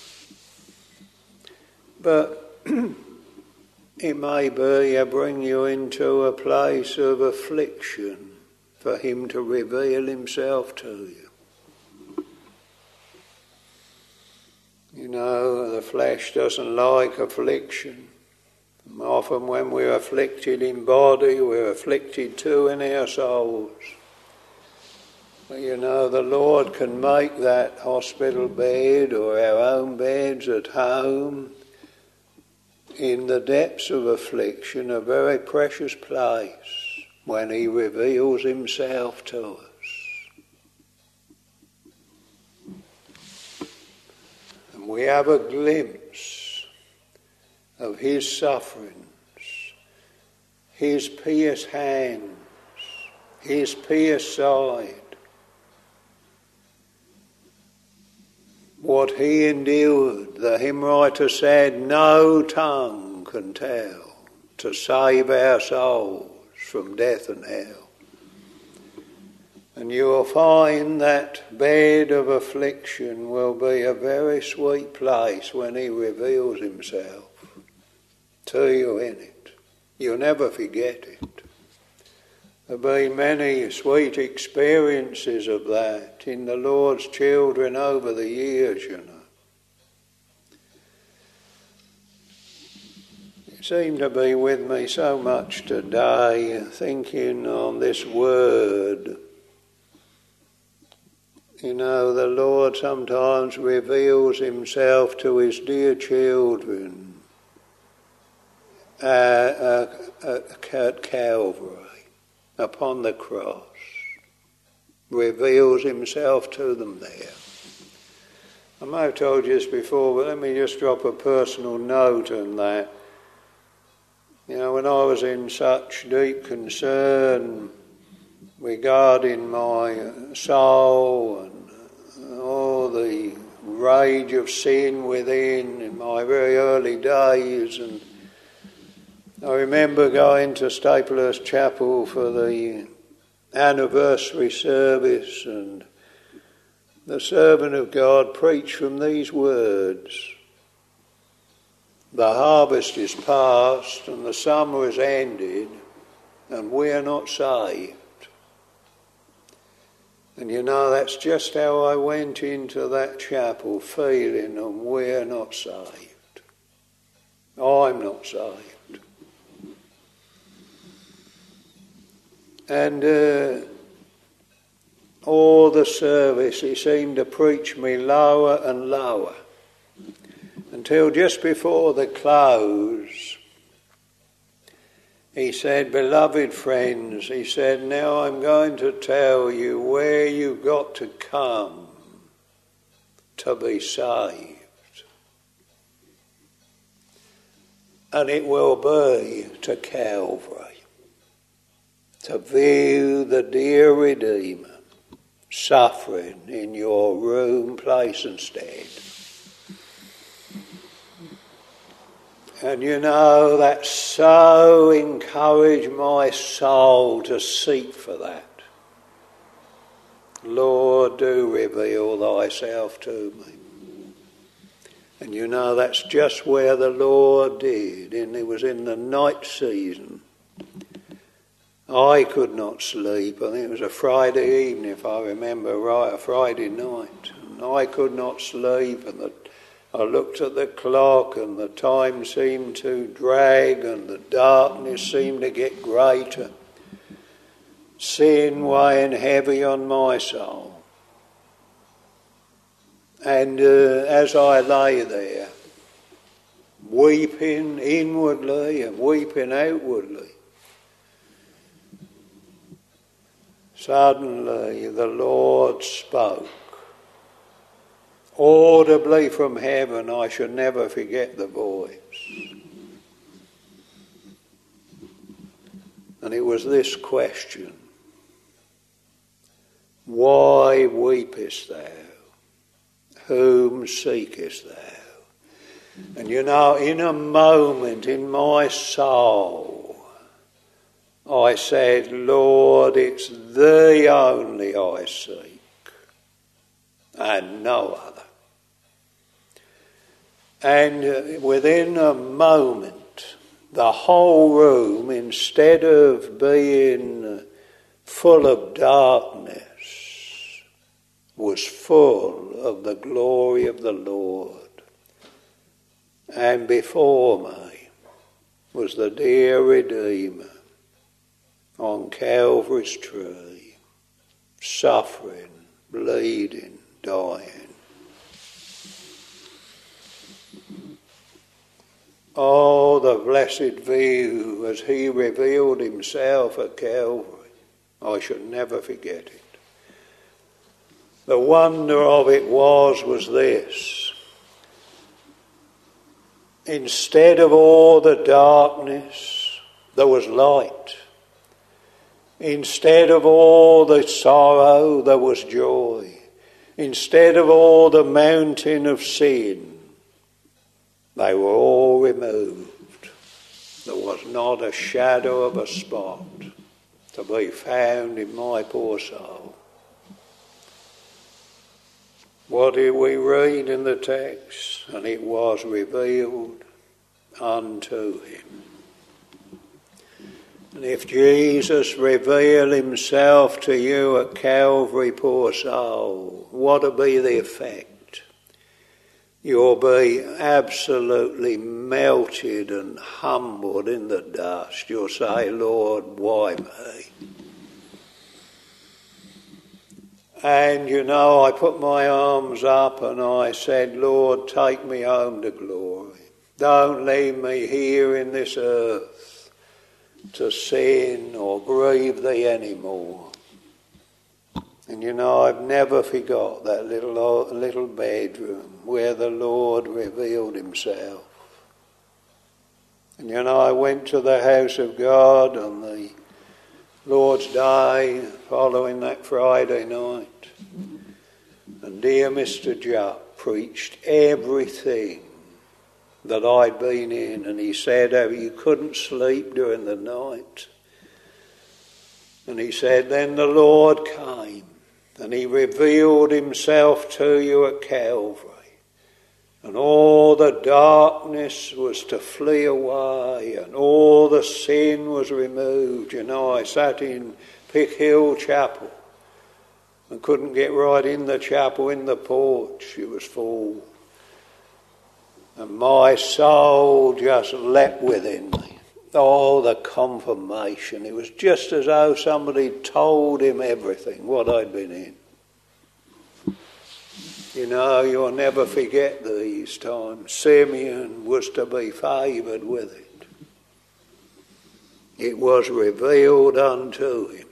But it may be I bring you into a place of affliction for him to reveal himself to you. You know, the flesh doesn't like affliction. Often when we're afflicted in body, we're afflicted too in our souls. But you know, the Lord can make that hospital bed or our own beds at home in the depths of affliction a very precious place when he reveals himself to us. And we have a glimpse of his sufferings, his pierced hands, his pierced side, what he endured. The hymn writer said, no tongue can tell, to save our souls from death and hell. And you will find that bed of affliction will be a very sweet place when he reveals himself to you in it. You'll never forget it. There have been many sweet experiences of that in the Lord's children over the years, you know. You seem to be with me so much today, thinking on this word. You know, the Lord sometimes reveals himself to his dear children at Calvary. Upon the cross, reveals himself to them there. I may have told you this before, but let me just drop a personal note on that. You know, when I was in such deep concern regarding my soul and all the rage of sin within in my very early days. And I remember going to Staplehurst Chapel for the anniversary service, and the servant of God preached from these words: the harvest is past and the summer is ended, and we're not saved. And you know, that's just how I went into that chapel, feeling, and we're not saved. I'm not saved. And all the service, he seemed to preach me lower and lower, until just before the close, he said, beloved friends, he said, now I'm going to tell you where you've got to come to be saved. And it will be to Calvary, to view the dear Redeemer suffering in your room, place and stead. And you know, that so encouraged my soul to seek for that. Lord, do reveal thyself to me. And you know, that's just where the Lord did. And it was in the night season. I could not sleep. I think it was a Friday evening, if I remember right, a Friday night. And I could not sleep, and I looked at the clock, and the time seemed to drag, and the darkness seemed to get greater. Sin weighing heavy on my soul. And as I lay there, weeping inwardly and weeping outwardly, suddenly the Lord spoke. Audibly from heaven, I should never forget the voice. And it was this question: why weepest thou? Whom seekest thou? And you know, in a moment in my soul, I said, Lord, it's thee only I seek, and no other. And within a moment, the whole room, instead of being full of darkness, was full of the glory of the Lord. And before me was the dear Redeemer on Calvary's tree, suffering, bleeding, dying. Oh, the blessed view as he revealed himself at Calvary. I should never forget it. The wonder of it was this: instead of all the darkness, there was light. Instead of all the sorrow, there was joy. Instead of all the mountain of sin, they were all removed. There was not a shadow of a spot to be found in my poor soul. What did we read in the text? And it was revealed unto him. And if Jesus revealed himself to you at Calvary, poor soul, what'll be the effect? You'll be absolutely melted and humbled in the dust. You'll say, Lord, why me? And you know, I put my arms up and I said, Lord, take me home to glory. Don't leave me here in this earth to sin or grieve thee anymore. And you know, I've never forgot that little bedroom where the Lord revealed himself. And you know, I went to the house of God on the Lord's Day, following that Friday night. And dear Mr. Jupp preached everything that I'd been in, and he said how you couldn't sleep during the night. And he said, then the Lord came and he revealed himself to you at Calvary. And all the darkness was to flee away, and all the sin was removed. You know, I sat in Pick Hill Chapel and couldn't get right in the chapel in the porch. It was full. And my soul just leapt within me. Oh, the confirmation. It was just as though somebody told him everything, what I'd been in. You know, you'll never forget these times. Simeon was to be favoured with it. It was revealed unto him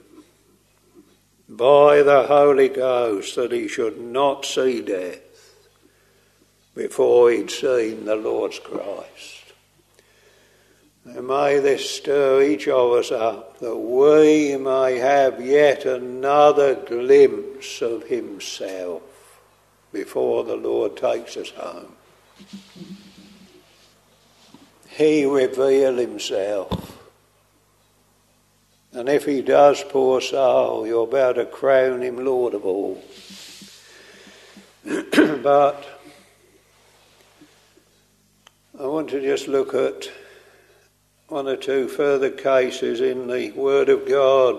by the Holy Ghost that he should not see death before he'd seen the Lord's Christ. And may this stir each of us up, that we may have yet another glimpse of himself before the Lord takes us home. He revealed himself. And if he does, poor soul, you're about to crown him Lord of all. But I want to just look at one or two further cases in the Word of God.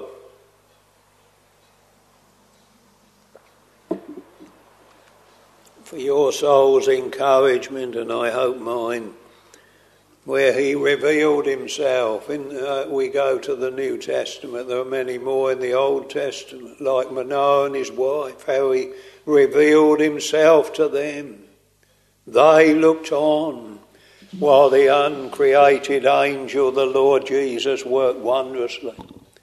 For your soul's encouragement, and I hope mine, where he revealed himself. We go to the New Testament. There are many more in the Old Testament, like Manoah and his wife, how he revealed himself to them. They looked on while the uncreated angel, the Lord Jesus, worked wondrously.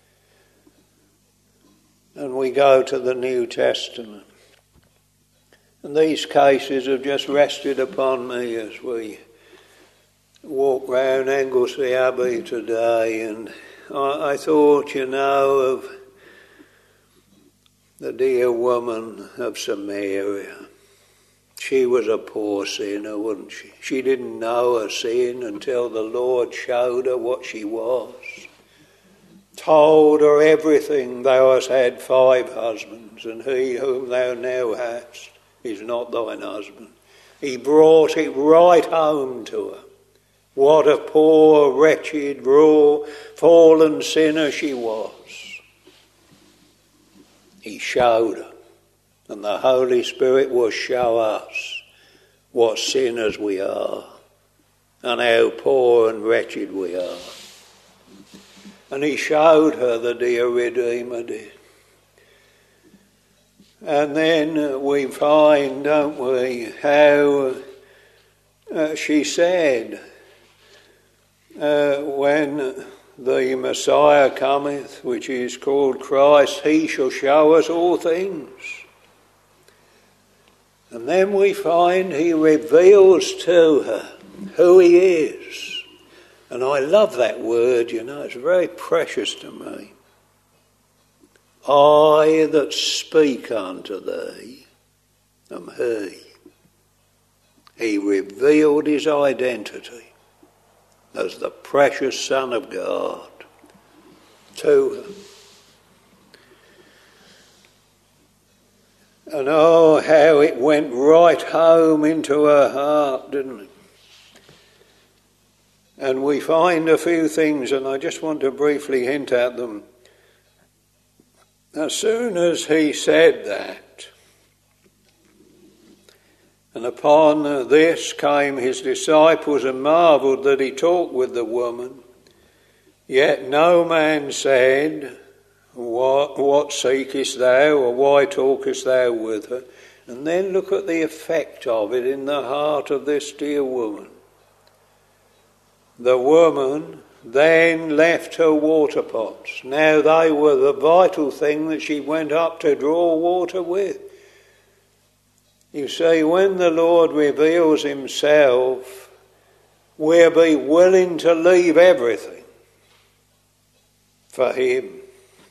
And we go to the New Testament. And these cases have just rested upon me as we walk round Anglesey Abbey today, and I thought, you know, of the dear woman of Samaria. She was a poor sinner, wasn't she? She didn't know her sin until the Lord showed her what she was. Told her everything. Thou hast had 5 husbands, and he whom thou now hast is not thine husband. He brought it right home to her. What a poor, wretched, raw, fallen sinner she was. He showed her. And the Holy Spirit will show us what sinners we are and how poor and wretched we are. And he showed her, the dear Redeemer did. And then we find, don't we, how she said, when the Messiah cometh, which is called Christ, he shall show us all things. And then we find he reveals to her who he is. And I love that word, you know, it's very precious to me. I that speak unto thee am he. He revealed his identity as the precious Son of God to her. And oh, how it went right home into her heart, didn't it? And we find a few things, and I just want to briefly hint at them. As soon as he said that, and upon this came his disciples and marvelled that he talked with the woman, yet no man said, What seekest thou, or why talkest thou with her? And then look at the effect of it in the heart of this dear woman. The woman then left her water pots. Now they were the vital thing that she went up to draw water with. You see, when the Lord reveals himself, we'll be willing to leave everything for him.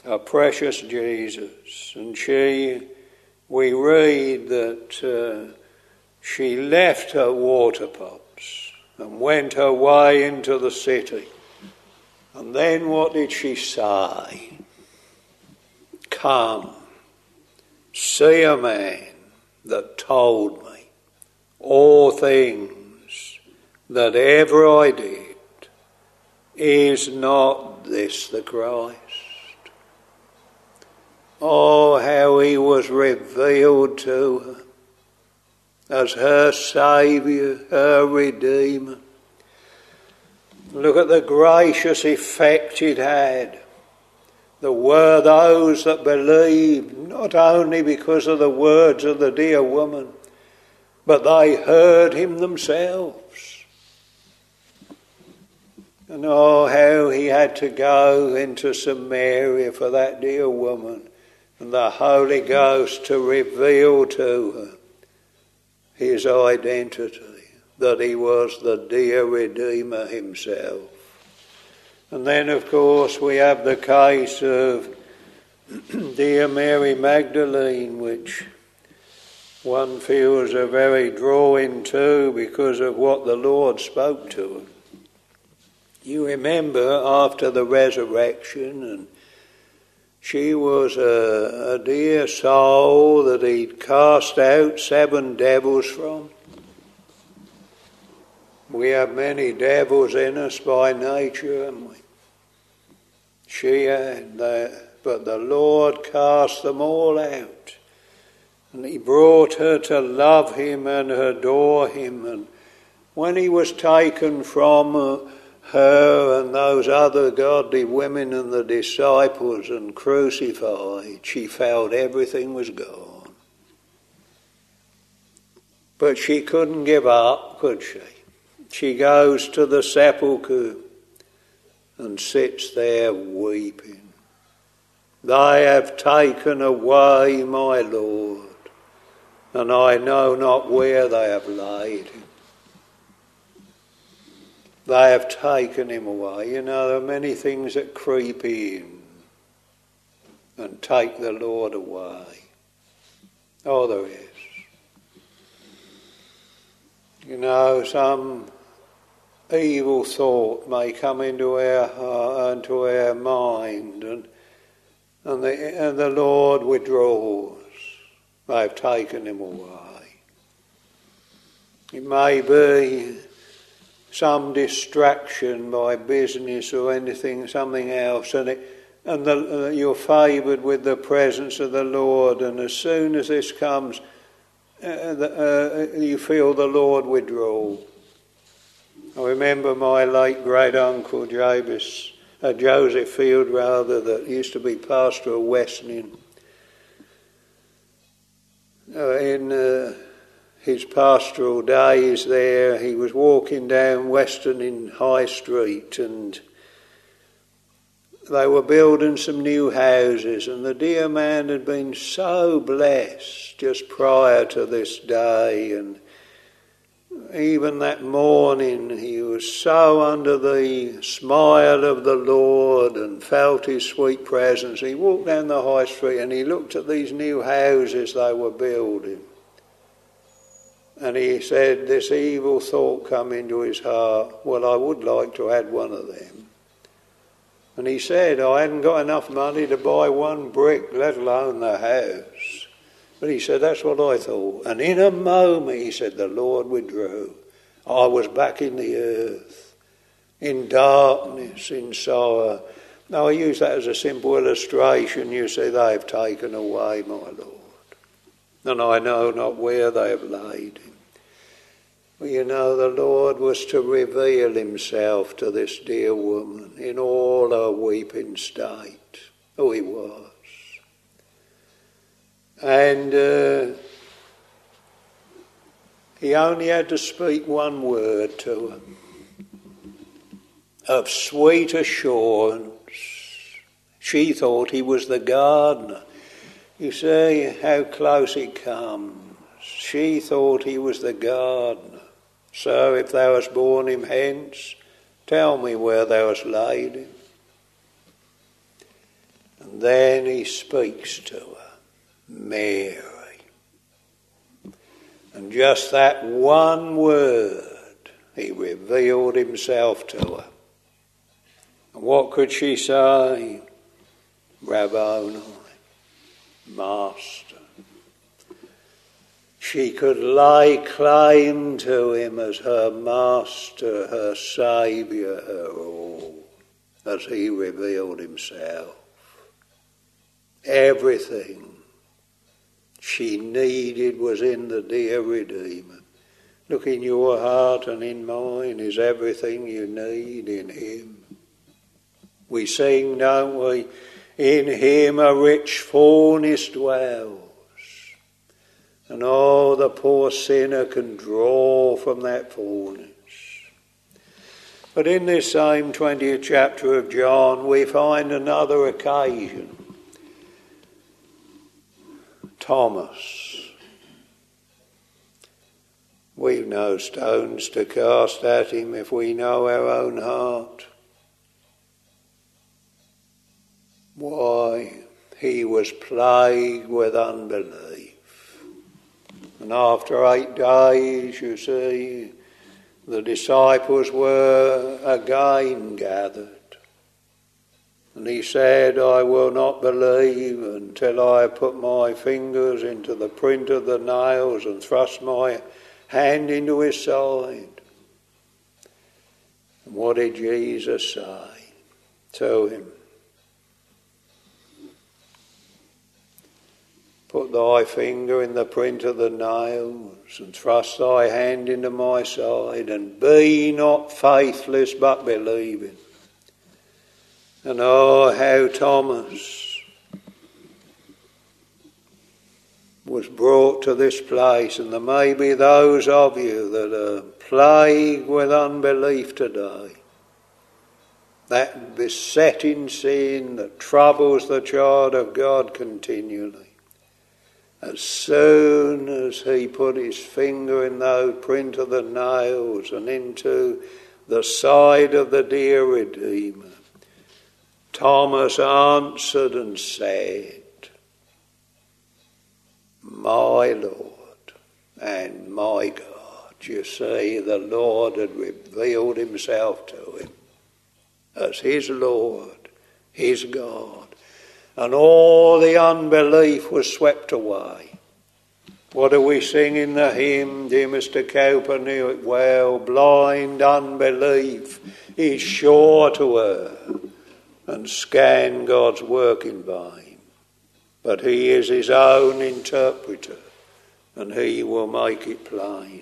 a precious Jesus. And we read that she left her water pots and went her way into the city. And then what did she say? Come, see a man that told me all things that ever I did. Is not this the Christ? Oh, how he was revealed to her as her Saviour, her Redeemer. Look at the gracious effect it had. There were those that believed, not only because of the words of the dear woman, but they heard him themselves. And oh, how he had to go into Samaria for that dear woman, and the Holy Ghost to reveal to her his identity, that he was the dear Redeemer himself. And then, of course, we have the case of dear Mary Magdalene, which one feels a very drawing to because of what the Lord spoke to her. You remember after the resurrection, and she was a dear soul that he'd cast out 7 devils from. We have many devils in us by nature, haven't we? She had that, but the Lord cast them all out. And he brought her to love him and adore him. And when he was taken from her and those other godly women and the disciples and crucified, she felt everything was gone. But she couldn't give up, could she? She goes to the sepulchre and sits there weeping. They have taken away my Lord, and I know not where they have laid him. They have taken him away. You know, there are many things that creep in and take the Lord away. Oh, there is. You know, some evil thought may come into our heart, into our mind, and the Lord withdraws. They've taken him away. It may be some distraction by business or anything, something else, and you're favoured with the presence of the Lord, and as soon as this comes, you feel the Lord withdraw. I remember my late great-uncle Joseph Field, that used to be pastor of Westning. In his pastoral days there, he was walking down Western in High Street, and they were building some new houses, and the dear man had been so blessed just prior to this day, and even that morning he was so under the smile of the Lord and felt his sweet presence. He walked down the high street and he looked at these new houses they were building. And he said, this evil thought come into his heart, well, I would like to add one of them. And he said, I hadn't got enough money to buy one brick, let alone the house. But he said, that's what I thought. And in a moment, he said, the Lord withdrew. I was back in the earth, in darkness, in sorrow. Now, I use that as a simple illustration. You see, they've taken away my Lord, and I know not where they have laid him. Well, you know, the Lord was to reveal himself to this dear woman in all her weeping state. Oh, he was. And he only had to speak one word to her of sweet assurance. She thought he was the gardener. You see how close he comes. She thought he was the gardener. So if thou hast borne him hence, tell me where thou hast laid him. And then he speaks to her, Mary. And just that one word, he revealed himself to her. And what could she say? Rabboni, Master. She could lay claim to him as her Master, her Saviour, her all, as he revealed himself. Everything she needed was in the dear Redeemer. Look, in your heart and in mine is everything you need in him. We sing, don't we? In him a rich fullness dwells. And oh, the poor sinner can draw from that fullness. But in this same 20th chapter of John, we find another occasion. Thomas. We've no stones to cast at him if we know our own heart. Why? He was plagued with unbelief. And after 8 days, you see, the disciples were again gathered. And he said, I will not believe until I put my fingers into the print of the nails and thrust my hand into his side. And what did Jesus say to him? Put thy finger in the print of the nails and thrust thy hand into my side, and be not faithless but believing. And oh, how Thomas was brought to this place. And there may be those of you that are plagued with unbelief today. That besetting sin that troubles the child of God continually. As soon as he put his finger in the print of the nails and into the side of the dear Redeemer, Thomas answered and said, my Lord and my God. You see, the Lord had revealed himself to him as his Lord, his God. And all the unbelief was swept away. What do we sing in the hymn? Dear Mr. Cowper knew it well. Blind unbelief is sure to err and scan God's work in vain. But he is his own interpreter, and he will make it plain.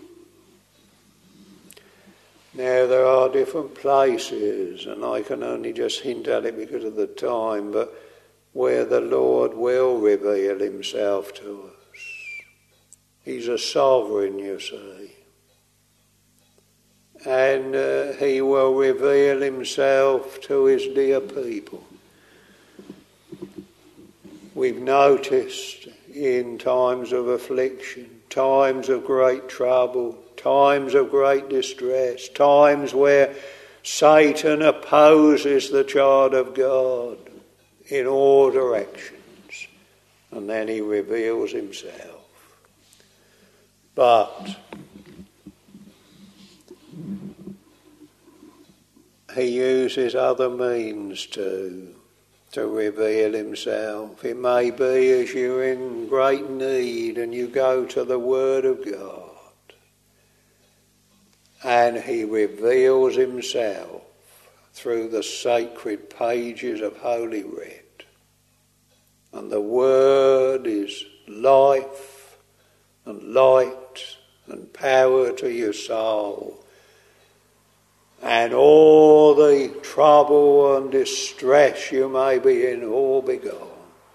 Now there are different places, and I can only just hint at it because of the time, but where the Lord will reveal himself to us. He's a sovereign, you see. And he will reveal himself to his dear people. We've noticed in times of affliction, times of great trouble, times of great distress, times where Satan opposes the child of God in all directions, and then he reveals himself. But he uses other means to reveal himself. It may be as you're in great need and you go to the Word of God, and he reveals himself through the sacred pages of Holy Writ. And the Word is life and light and power to your soul. And all the trouble and distress you may be in, all be gone.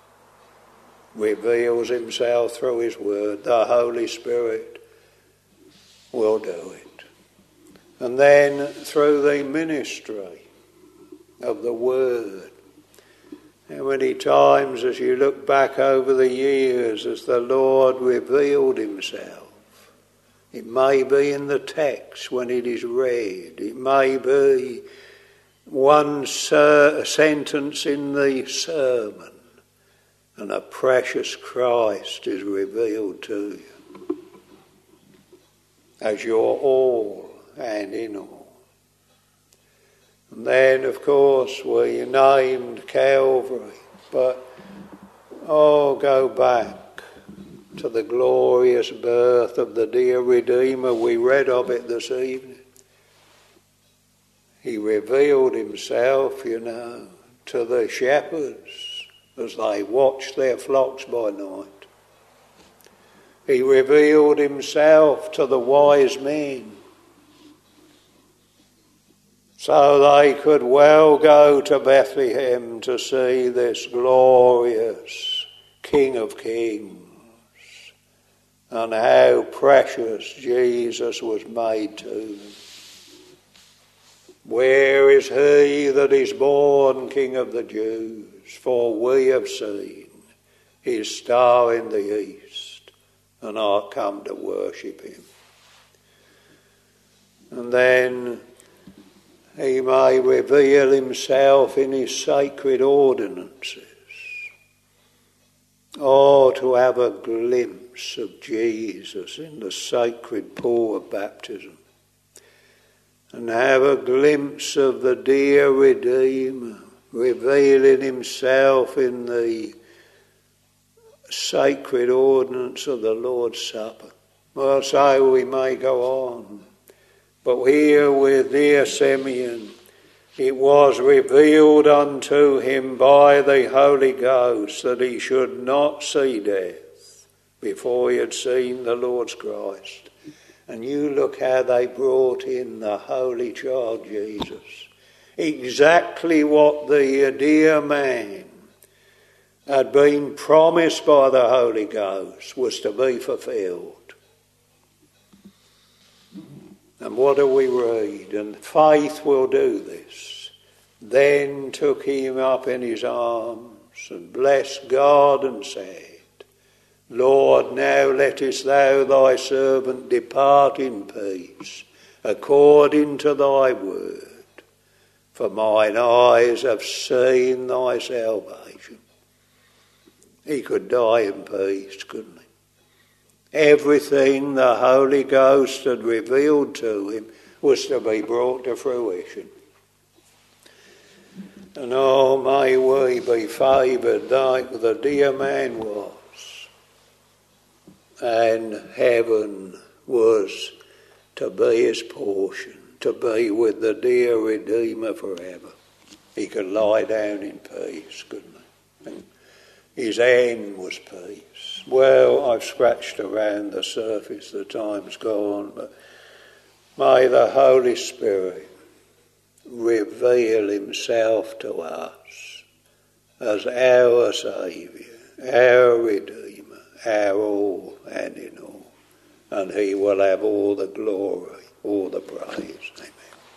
Reveals himself through his Word. The Holy Spirit will do it. And then through the ministry of the Word. How many times as you look back over the years as the Lord revealed himself? It may be in the text when it is read. It may be one sentence in the sermon, and a precious Christ is revealed to you as your all and in all. And then, of course, we named Calvary, but go back to the glorious birth of the dear Redeemer. We read of it this evening. He revealed himself, to the shepherds as they watched their flocks by night. He revealed himself to the wise men so they could well go to Bethlehem to see this glorious King of Kings, and how precious Jesus was made to them. Where is he that is born King of the Jews? For we have seen his star in the east, and are come to worship him. And then he may reveal himself in his sacred ordinances. To have a glimpse of Jesus in the sacred pool of baptism, and have a glimpse of the dear Redeemer revealing himself in the sacred ordinance of the Lord's Supper. Well, so we may go on. But here with dear Simeon, it was revealed unto him by the Holy Ghost that he should not see death before he had seen the Lord's Christ. And you look how they brought in the Holy Child Jesus. Exactly what the dear man had been promised by the Holy Ghost was to be fulfilled. And what do we read? And faith will do this. Then took him up in his arms and blessed God and said, Lord, now lettest thou thy servant depart in peace, according to thy word. For mine eyes have seen thy salvation. He could die in peace, couldn't he? Everything the Holy Ghost had revealed to him was to be brought to fruition. And may we be favoured like the dear man was. And heaven was to be his portion, to be with the dear Redeemer forever. He could lie down in peace, couldn't he? And his end was peace. Well, I've scratched around the surface, the time's gone, but may the Holy Spirit reveal himself to us as our Saviour, our Redeemer, our all and in all. And he will have all the glory, all the praise. Amen.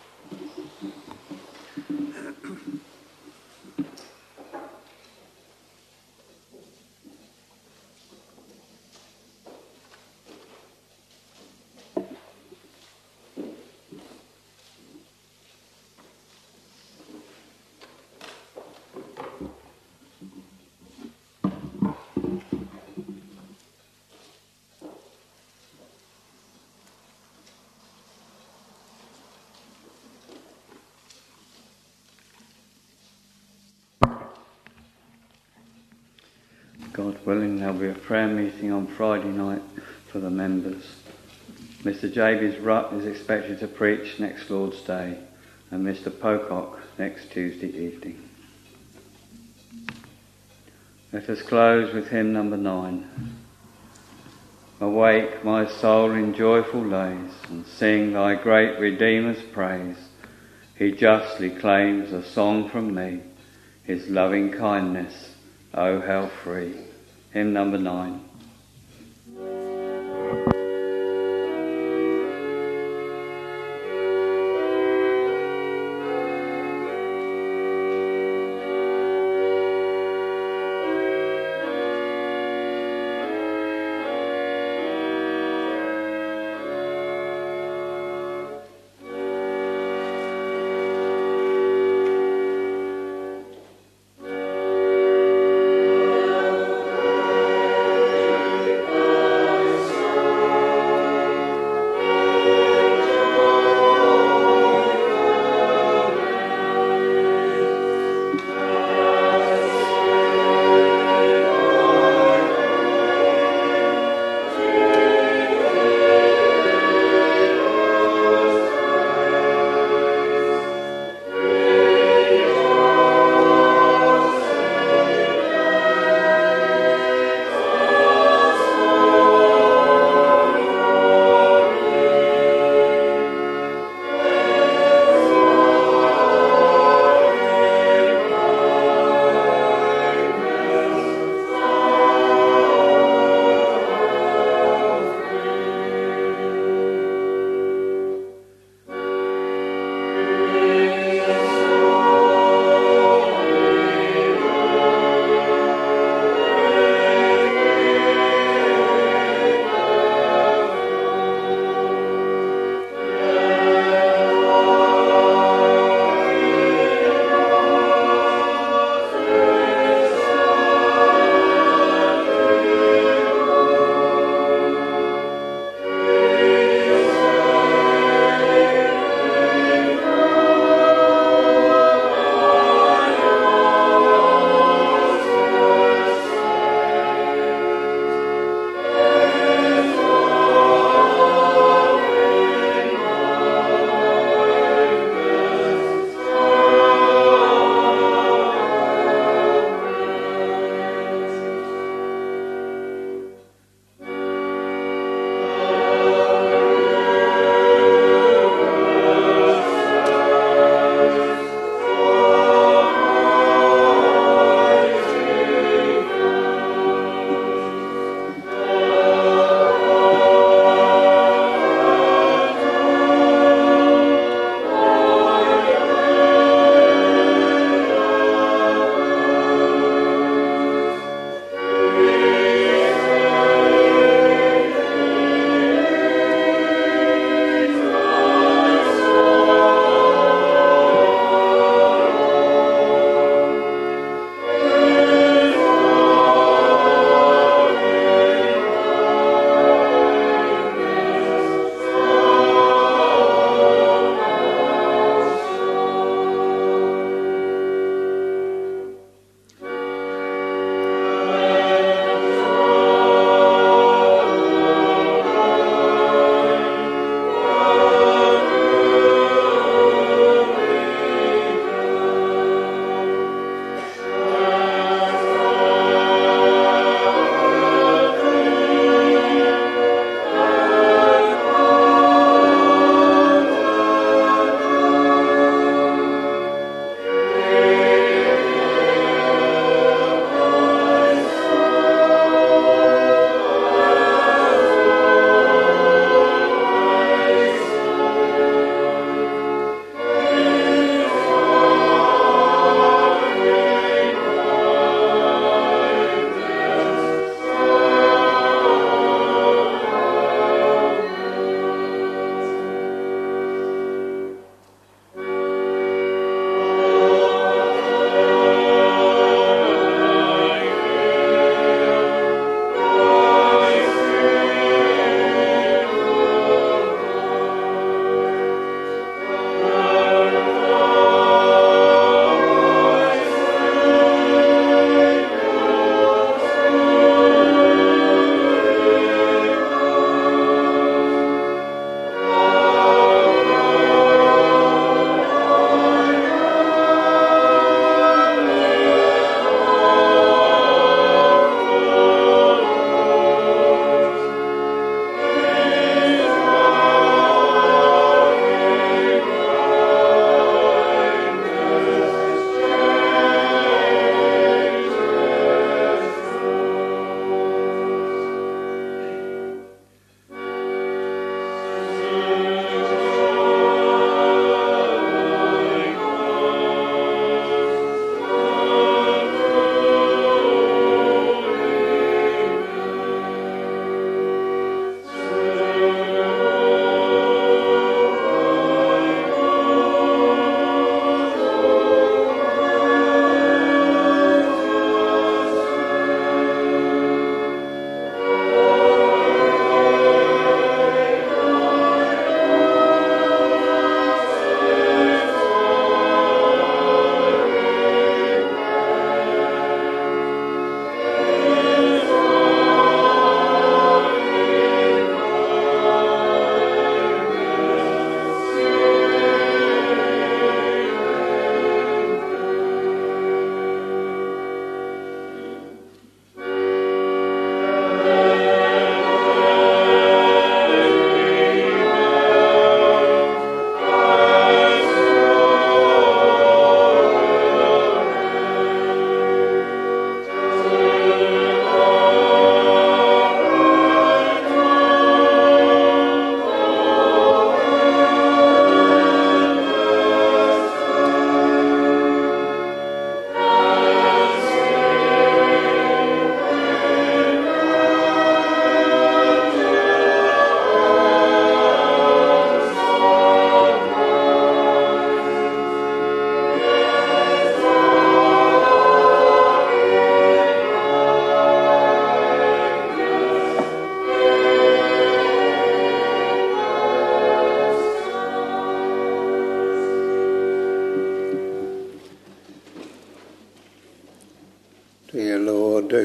God willing, there'll be a prayer meeting on Friday night for the members. Mr. Javies Rutt is expected to preach next Lord's Day, and Mr. Pocock next Tuesday evening. Let us close with hymn number 9. Awake, my soul, in joyful lays, and sing thy great Redeemer's praise. He justly claims a song from me, his loving kindness, oh how free. Hymn number 9.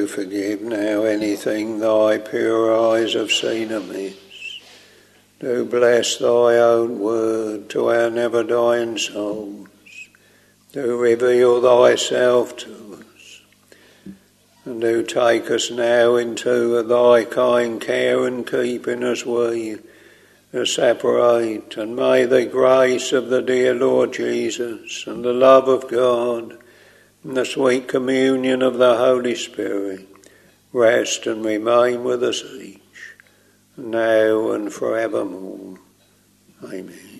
do forgive now anything thy pure eyes have seen amiss. Do bless thy own word to our never-dying souls. Do reveal thyself to us. And do take us now into thy kind care and keeping as we separate. And may the grace of the dear Lord Jesus and the love of God and the sweet communion of the Holy Spirit rest and remain with us each, now and forevermore. Amen.